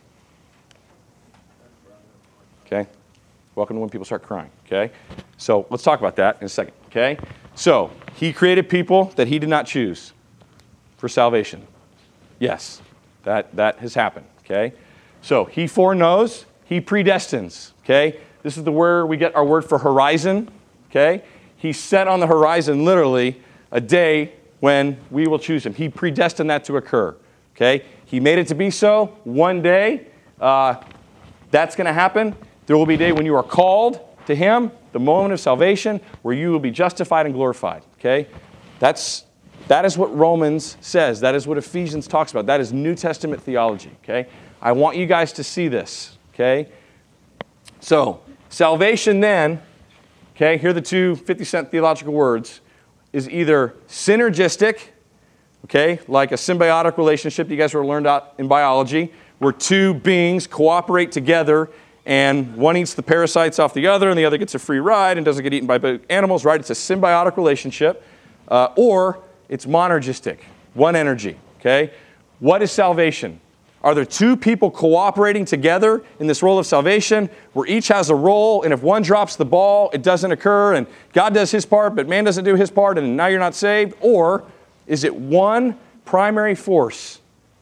Okay. Welcome to when people start crying. Okay. So let's talk about that in a second. Okay. So he created people that he did not choose for salvation. Yes, that has happened. Okay. So he foreknows. He predestines. Okay. This is where we get our word for horizon, okay? He set on the horizon, literally, a day when we will choose him. He predestined that to occur, okay? He made it to be so. One day, that's going to happen. There will be a day when you are called to him, the moment of salvation, where you will be justified and glorified, okay? That is what Romans says. That is what Ephesians talks about. That is New Testament theology, okay? I want you guys to see this, okay? So, salvation then, okay, here are the two 50-cent theological words, is either synergistic, okay, like a symbiotic relationship that you guys were learned out in biology, where two beings cooperate together and one eats the parasites off the other and the other gets a free ride and doesn't get eaten by big animals, right? It's a symbiotic relationship. Or it's monergistic, one energy, okay? What is salvation? Are there two people cooperating together in this role of salvation where each has a role, and if one drops the ball, it doesn't occur, and God does his part, but man doesn't do his part, and now you're not saved? Or is it one primary force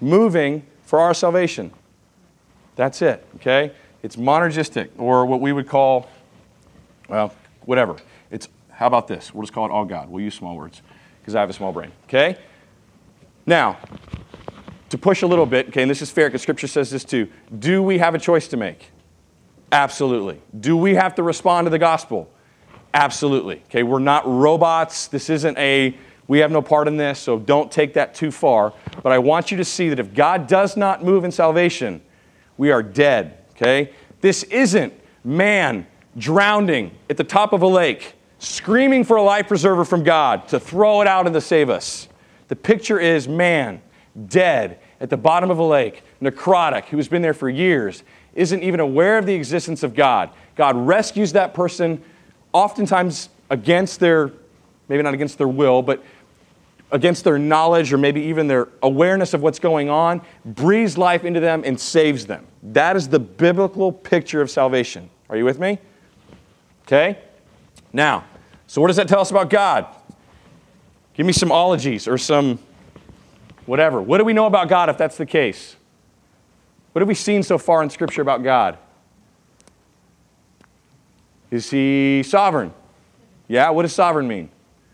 moving for our salvation. That's it, okay? It's monergistic, or what we would call, well, whatever. How about this? We'll just call it all God. We'll use small words because I have a small brain, okay? Now, to push a little bit, okay, and this is fair because Scripture says this too. Do we have a choice to make? Absolutely. Do we have to respond to the gospel? Absolutely. Okay, we're not robots. This isn't we have no part in this, so don't take that too far. But I want you to see that if God does not move in salvation, we are dead, okay? This isn't man drowning at the top of a lake, screaming for a life preserver from God to throw it out and to save us. The picture is man dead at the bottom of a lake, necrotic, who has been there for years, isn't even aware of the existence of God. God rescues that person, oftentimes against their, maybe not against their will, but against their knowledge or maybe even their awareness of what's going on, breathes life into them and saves them. That is the biblical picture of salvation. Are you with me? Okay? Now, so what does that tell us about God? Give me some ologies or some whatever. What do we know about God if that's the case? What have we seen so far in Scripture about God? Is He sovereign? Yeah, what does sovereign mean?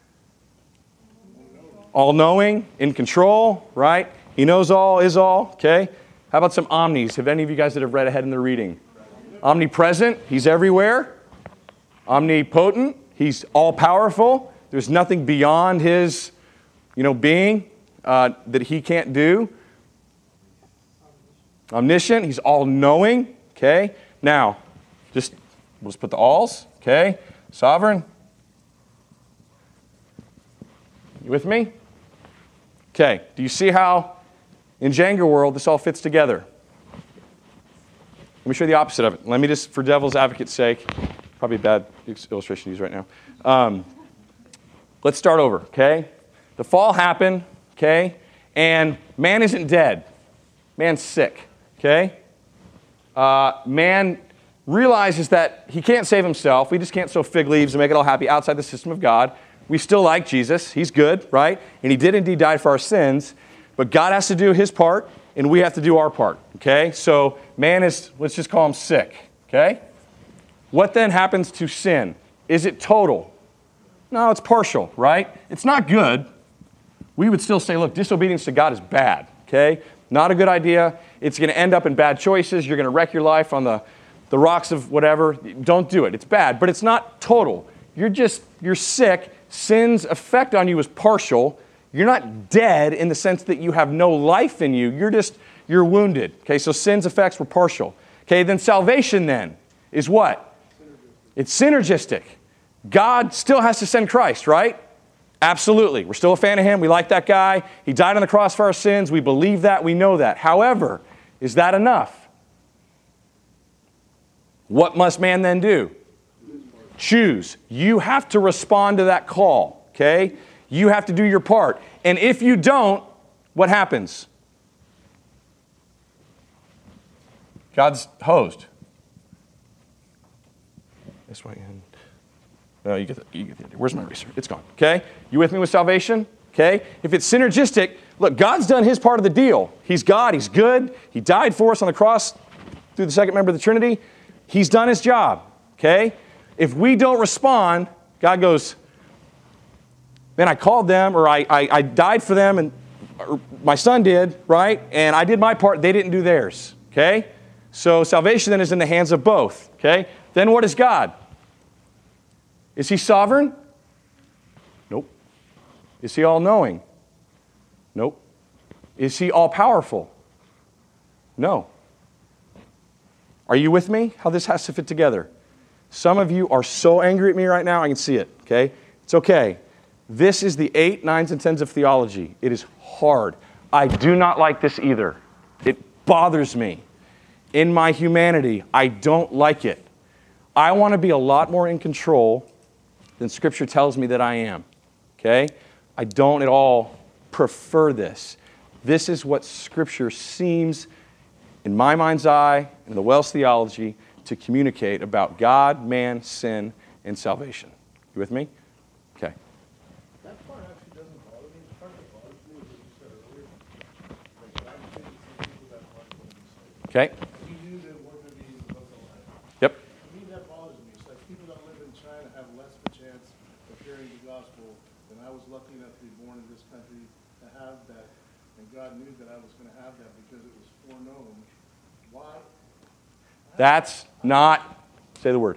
All-knowing, in control, right? He knows all, is all, okay? How about some omnis? Have any of you guys that have read ahead in the reading? Omnipresent, He's everywhere. Omnipotent, He's all-powerful. There's nothing beyond His, being that He can't do. Omniscient, He's all-knowing, okay? Now, we'll just put the alls, okay? Sovereign. You with me? Okay, do you see how in Jenga world this all fits together? Let me show you the opposite of it. Let me just, for devil's advocate's sake, probably a bad illustration to use right now. Let's start over, okay? The fall happened, okay? And man isn't dead. Man's sick, okay? Man realizes that he can't save himself. We just can't sow fig leaves and make it all happy outside the system of God. We still like Jesus. He's good, right? And He did indeed die for our sins. But God has to do His part, and we have to do our part, okay? So man is, let's just call him sick, okay? What then happens to sin? Is it total? No, it's partial, right? It's not good. We would still say, look, disobedience to God is bad, okay? Not a good idea. It's going to end up in bad choices. You're going to wreck your life on the rocks of whatever. Don't do it. It's bad, but it's not total. You're sick. Sin's effect on you is partial. You're not dead in the sense that you have no life in you. You're wounded. Okay, so sin's effects were partial. Okay, then salvation then is what? It's synergistic. God still has to send Christ, right? Absolutely. We're still a fan of Him. We like that guy. He died on the cross for our sins. We believe that. We know that. However, is that enough? What must man then do? Choose. You have to respond to that call, okay? You have to do your part. And if you don't, what happens? God's hosed. This way in. No, you get the idea. Where's my eraser? It's gone, okay? You with me with salvation? Okay? If it's synergistic, look, God's done His part of the deal. He's God. He's good. He died for us on the cross through the second member of the Trinity. He's done His job, okay? If we don't respond, God goes, man, I called them, or I died for them, and or my son did, right? And I did my part. They didn't do theirs, okay? So salvation then is in the hands of both, okay? Then what is God? Is He sovereign? Nope. Is He all-knowing? Nope. Is He all-powerful? No. Are you with me? How this has to fit together? Some of you are so angry at me right now, I can see it, okay? It's okay. This is the 8, 9s, and 10s of theology. It is hard. I do not like this either. It bothers me. In my humanity, I don't like it. I want to be a lot more in control than Scripture tells me that I am, okay? I don't at all prefer this. This is what Scripture seems, in my mind's eye, in the Wells theology, to communicate about God, man, sin, and salvation. You with me? Okay. That part actually doesn't bother me. The part that bothers me is what you said earlier. Like, God Okay? We knew that we're going to be in the book of life. Yep. To me, that bothers me. It's like people that live in China have less of a chance of hearing the gospel than I was lucky enough to be born in this country to have that. And God knew that I was going to have that because it was foreknown. Why? That's not, say the word,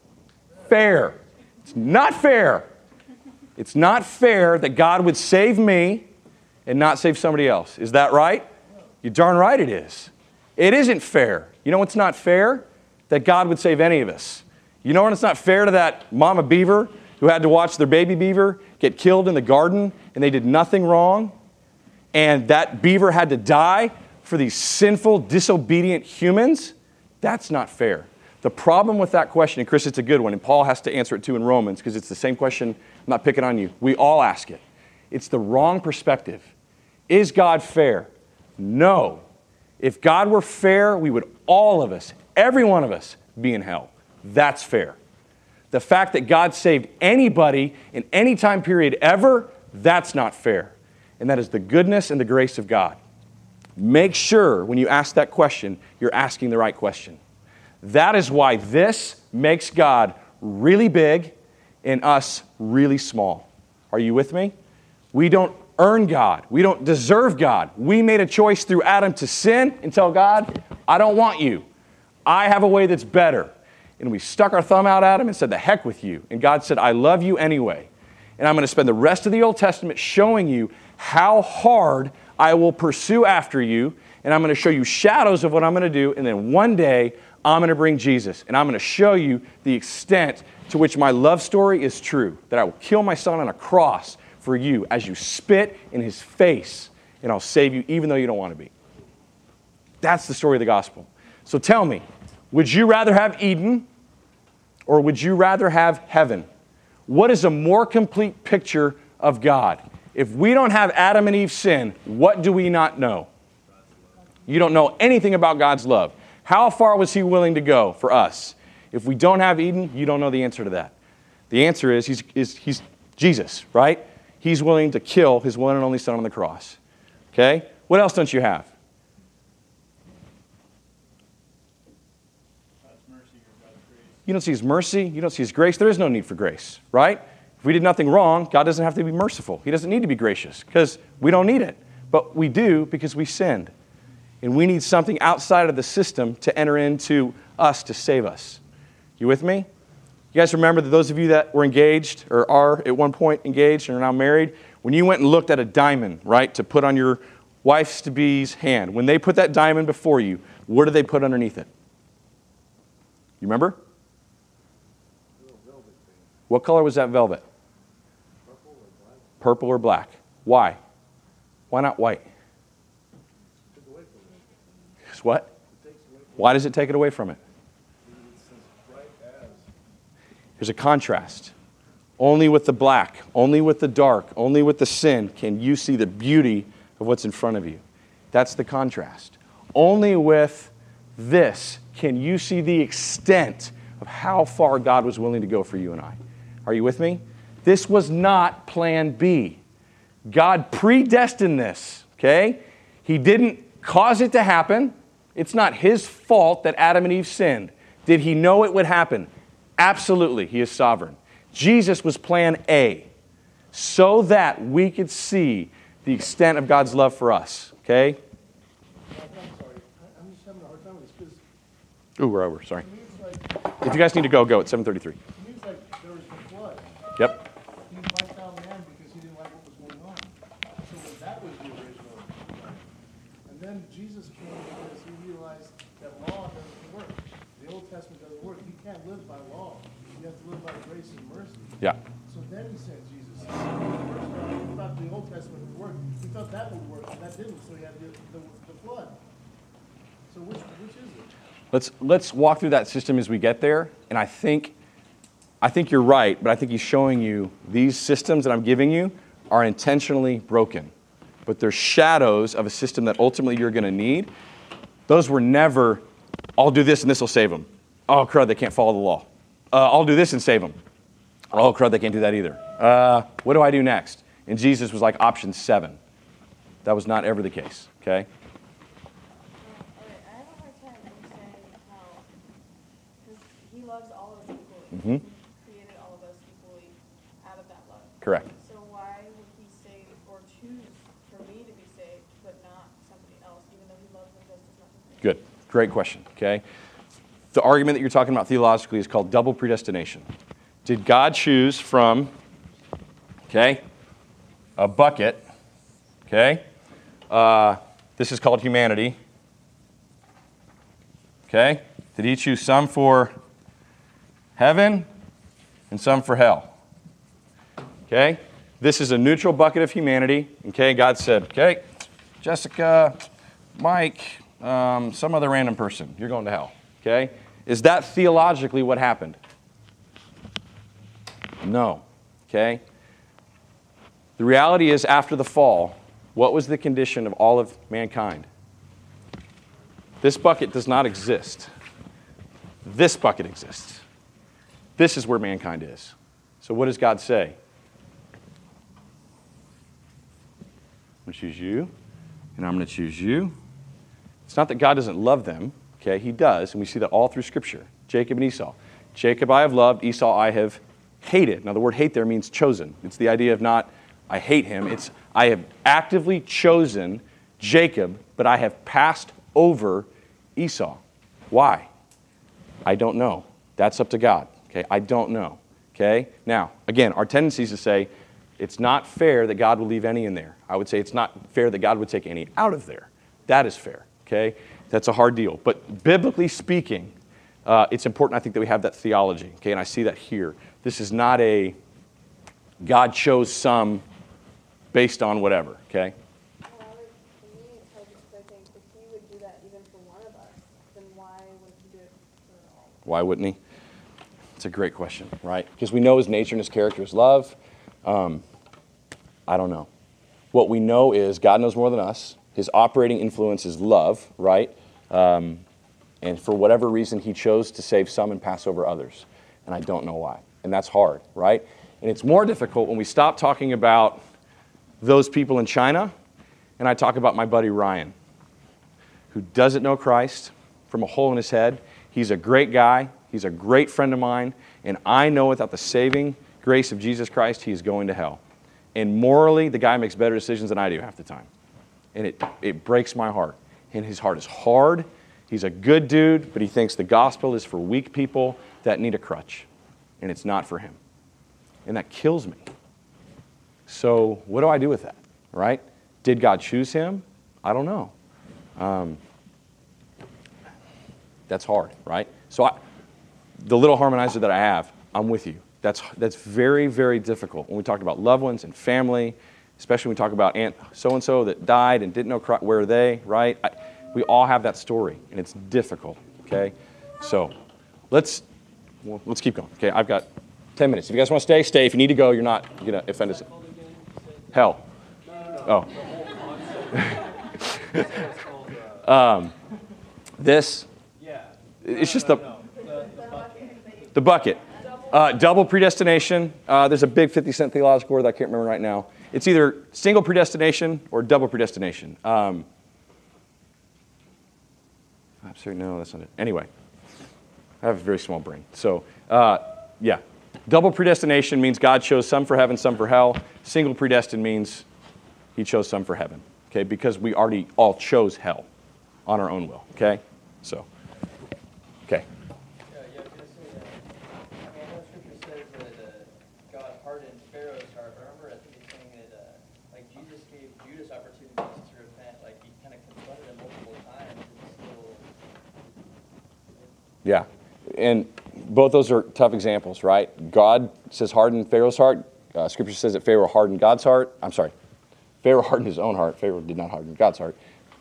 fair. It's not fair. It's not fair that God would save me and not save somebody else. Is that right? You're darn right it is. It isn't fair. You know what's not fair? That God would save any of us. You know when it's not fair to that mama beaver who had to watch their baby beaver get killed in the garden and they did nothing wrong? And that beaver had to die for these sinful, disobedient humans? That's not fair. The problem with that question, and Chris, it's a good one, and Paul has to answer it too in Romans because it's the same question. I'm not picking on you. We all ask it. It's the wrong perspective. Is God fair? No. If God were fair, we would all of us, every one of us, be in hell. That's fair. The fact that God saved anybody in any time period ever, that's not fair. And that is the goodness and the grace of God. Make sure when you ask that question, you're asking the right question. That is why this makes God really big and us really small. Are you with me? We don't earn God. We don't deserve God. We made a choice through Adam to sin and tell God, I don't want you. I have a way that's better. And we stuck our thumb out at him and said, the heck with you. And God said, I love you anyway. And I'm going to spend the rest of the Old Testament showing you how hard I will pursue after you. And I'm going to show you shadows of what I'm going to do. And then one day, I'm going to bring Jesus. And I'm going to show you the extent to which my love story is true. That I will kill my son on a cross for you as you spit in his face. And I'll save you even though you don't want to be. That's the story of the gospel. So tell me, would you rather have Eden or would you rather have heaven? What is a more complete picture of God? If we don't have Adam and Eve's sin, what do we not know? You don't know anything about God's love. How far was he willing to go for us? If we don't have Eden, you don't know the answer to that. The answer is he's Jesus, right? He's willing to kill his one and only son on the cross. Okay? What else don't you have? You don't see his mercy. You don't see his grace. There is no need for grace, right? If we did nothing wrong, God doesn't have to be merciful. He doesn't need to be gracious because we don't need it. But we do because we sinned. And we need something outside of the system to enter into us to save us. You with me? You guys remember that those of you that were engaged or are at one point engaged and are now married, when you went and looked at a diamond, right, to put on your wife's-to-be's hand, when they put that diamond before you, what did they put underneath it? You remember? What color was that velvet? Purple or black. Why? Why not white? Because what? Why does it take it away from it? There's a contrast. Only with the black, only with the dark, only with the sin can you see the beauty of what's in front of you. That's the contrast. Only with this can you see the extent of how far God was willing to go for you and I. Are you with me? This was not plan B. God predestined this, okay? He didn't cause it to happen. It's not his fault that Adam and Eve sinned. Did he know it would happen? Absolutely, he is sovereign. Jesus was plan A, so that we could see the extent of God's love for us, okay? I'm sorry. I'm just having a hard time with this because Ooh, we're over, sorry. to me it's like, If you guys need to go at 7:33. to me it's like there was the flood. Yep. He wiped out man because he didn't like what was going on. So that was the original. And then Jesus came because he realized that law doesn't work. The Old Testament doesn't work. You can't live by law. You have to live by grace and mercy. Yeah. So then he sent Jesus. First, we thought the Old Testament would work. We thought that would work, and that didn't. So he had the flood. So which is it? Let's walk through that system as we get there. And I think you're right, but I think he's showing you these systems that I'm giving you are intentionally broken. But they're shadows of a system that ultimately you're going to need. Those were never, I'll do this and this will save them. Oh, crud, they can't follow the law. I'll do this and save them. Oh, crud, they can't do that either. What do I do next? And Jesus was like option 7. That was not ever the case, okay? I have a hard time he loves all of us equally. Mhm. He created all of us equally out of that love. Correct. So why would he say or choose for me to be saved, but not somebody else, even though he loves them just as much as me? Good. Great question. Okay. The argument that you're talking about theologically is called double predestination. Did God choose from, okay, a bucket, okay? This is called humanity. Okay? Did he choose some for heaven and some for hell? Okay? This is a neutral bucket of humanity. Okay? God said, okay, Jessica, Mike, some other random person, you're going to hell. Okay? Is that theologically what happened? No. Okay? The reality is, after the fall, what was the condition of all of mankind? This bucket does not exist. This bucket exists. This is where mankind is. So what does God say? I'm going to choose you, and I'm going to choose you. It's not that God doesn't love them. Okay, he does, and we see that all through Scripture. Jacob and Esau. Jacob I have loved, Esau I have hated. Now the word hate there means chosen. It's the idea of not I hate him. It's I have actively chosen Jacob, but I have passed over Esau. Why? I don't know. That's up to God. Okay, I don't know. Okay? Now, again, our tendency is to say it's not fair that God would leave any in there. I would say it's not fair that God would take any out of there. That is fair. Okay? That's a hard deal. But biblically speaking, it's important, I think, that we have that theology. Okay? And I see that here. This is not a God chose some based on whatever. Okay? Well, for me, it's hard because I think if he would do that even for one of us, then why would he do it for all? Why wouldn't he? It's a great question, right? Because we know his nature and his character is love. I don't know. What we know is God knows more than us. His operating influence is love, right? And for whatever reason, he chose to save some and pass over others. And I don't know why. And that's hard, right? And it's more difficult when we stop talking about those people in China and I talk about my buddy Ryan, who doesn't know Christ from a hole in his head. He's a great guy. He's a great friend of mine. And I know without the saving grace of Jesus Christ, he is going to hell. And morally, the guy makes better decisions than I do half the time. And it breaks my heart. And his heart is hard. He's a good dude, but he thinks the gospel is for weak people that need a crutch. And it's not for him. And that kills me. So what do I do with that, right? Did God choose him? I don't know. That's hard, right? So the little harmonizer that I have, I'm with you. That's very, very difficult. When we talk about loved ones and family, especially when we talk about Aunt so-and-so that died and didn't know where are they, right? We all have that story, and it's difficult, okay? So let's keep going, okay? I've got 10 minutes. If you guys want to stay, stay. If you need to go, you're not going to offend us. Hell. Oh. This, it's just the bucket. Double predestination. There's a big 50-cent theological word that I can't remember right now. It's either single predestination or double predestination. I'm sorry, no, that's not it. Anyway, I have a very small brain. So, yeah. Double predestination means God chose some for heaven, some for hell. Single predestined means he chose some for heaven. Okay, because we already all chose hell on our own will. Okay, so, okay. Yeah, I was going to say that. I mean, I know Scripture says that God hardened Pharaoh's heart. But I remember, I think it's saying that like Jesus gave Judas opportunities to repent. Like he kind of confronted him multiple times, and still. Yeah, and both those are tough examples, right? God says harden Pharaoh's heart. Scripture says that Pharaoh hardened God's heart. I'm sorry. Pharaoh hardened his own heart. Pharaoh did not harden God's heart.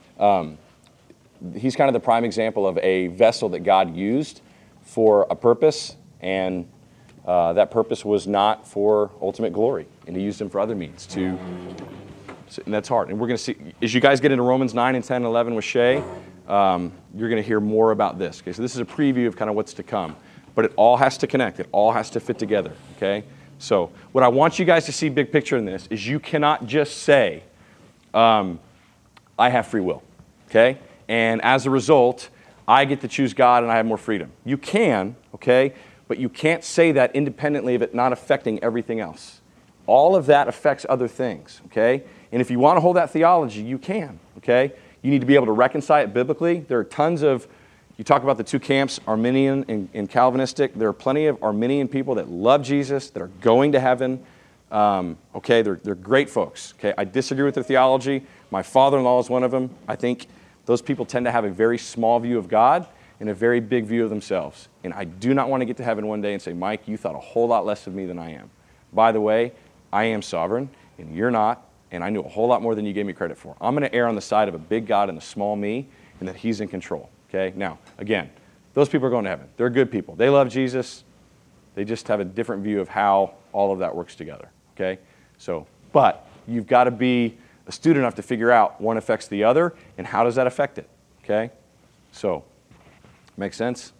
He's kind of the prime example of a vessel that God used for a purpose, and that purpose was not for ultimate glory, and he used him for other means. And that's hard. And we're going to see, as you guys get into Romans 9 and 10 and 11 with Shay, you're going to hear more about this. Okay, so this is a preview of kind of what's to come. But it all has to connect. It all has to fit together. Okay? So what I want you guys to see big picture in this is you cannot just say, I have free will. Okay? And as a result, I get to choose God and I have more freedom. You can, okay? But you can't say that independently of it not affecting everything else. All of that affects other things, okay? And if you want to hold that theology, you can, okay? You need to be able to reconcile it biblically. There are tons of, you talk about the two camps, Arminian and Calvinistic. There are plenty of Arminian people that love Jesus, that are going to heaven. Okay, they're great folks. Okay, I disagree with their theology. My father-in-law is one of them. I think those people tend to have a very small view of God and a very big view of themselves. And I do not want to get to heaven one day and say, Mike, you thought a whole lot less of me than I am. By the way, I am sovereign, and you're not, and I knew a whole lot more than you gave me credit for. I'm going to err on the side of a big God and a small me, and that He's in control. Okay? Now, again, those people are going to heaven. They're good people. They love Jesus. They just have a different view of how all of that works together. Okay? So, but you've got to be astute enough to figure out one affects the other, and how does that affect it? Okay? So, make sense?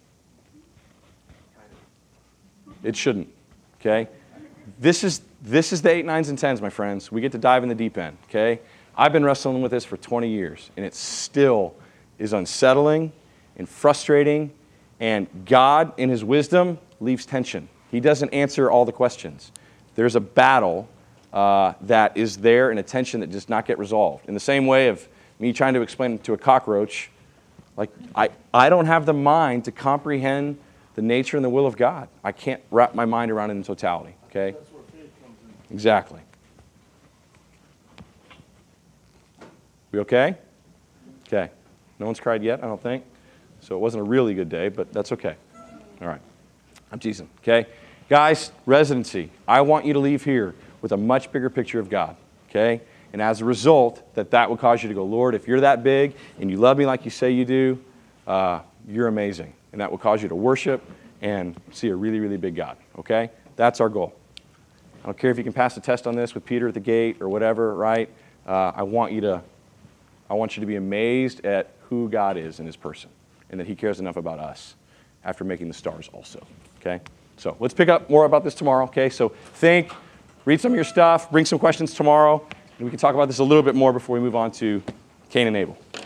It shouldn't. Okay? This is the 8, 9s, and 10s, my friends. We get to dive in the deep end. Okay? I've been wrestling with this for 20 years, and it still is unsettling and frustrating, and God, in His wisdom, leaves tension. He doesn't answer all the questions. There's a battle that is there and a tension that does not get resolved. In the same way of me trying to explain to a cockroach, like I don't have the mind to comprehend the nature and the will of God. I can't wrap my mind around it in totality. Okay? That's where faith comes in. Exactly. We okay? Okay. No one's cried yet, I don't think. So it wasn't a really good day, but that's okay. All right. I'm teasing. Okay? Guys, residency. I want you to leave here with a much bigger picture of God. Okay? And as a result, that will cause you to go, Lord, if you're that big and you love me like you say you do, you're amazing. And that will cause you to worship and see a really, really big God. Okay? That's our goal. I don't care if you can pass the test on this with Peter at the gate or whatever, right? I want you to be amazed at who God is in His person and that He cares enough about us after making the stars also. Okay? So let's pick up more about this tomorrow. Okay? So think, read some of your stuff, bring some questions tomorrow, and we can talk about this a little bit more before we move on to Cain and Abel.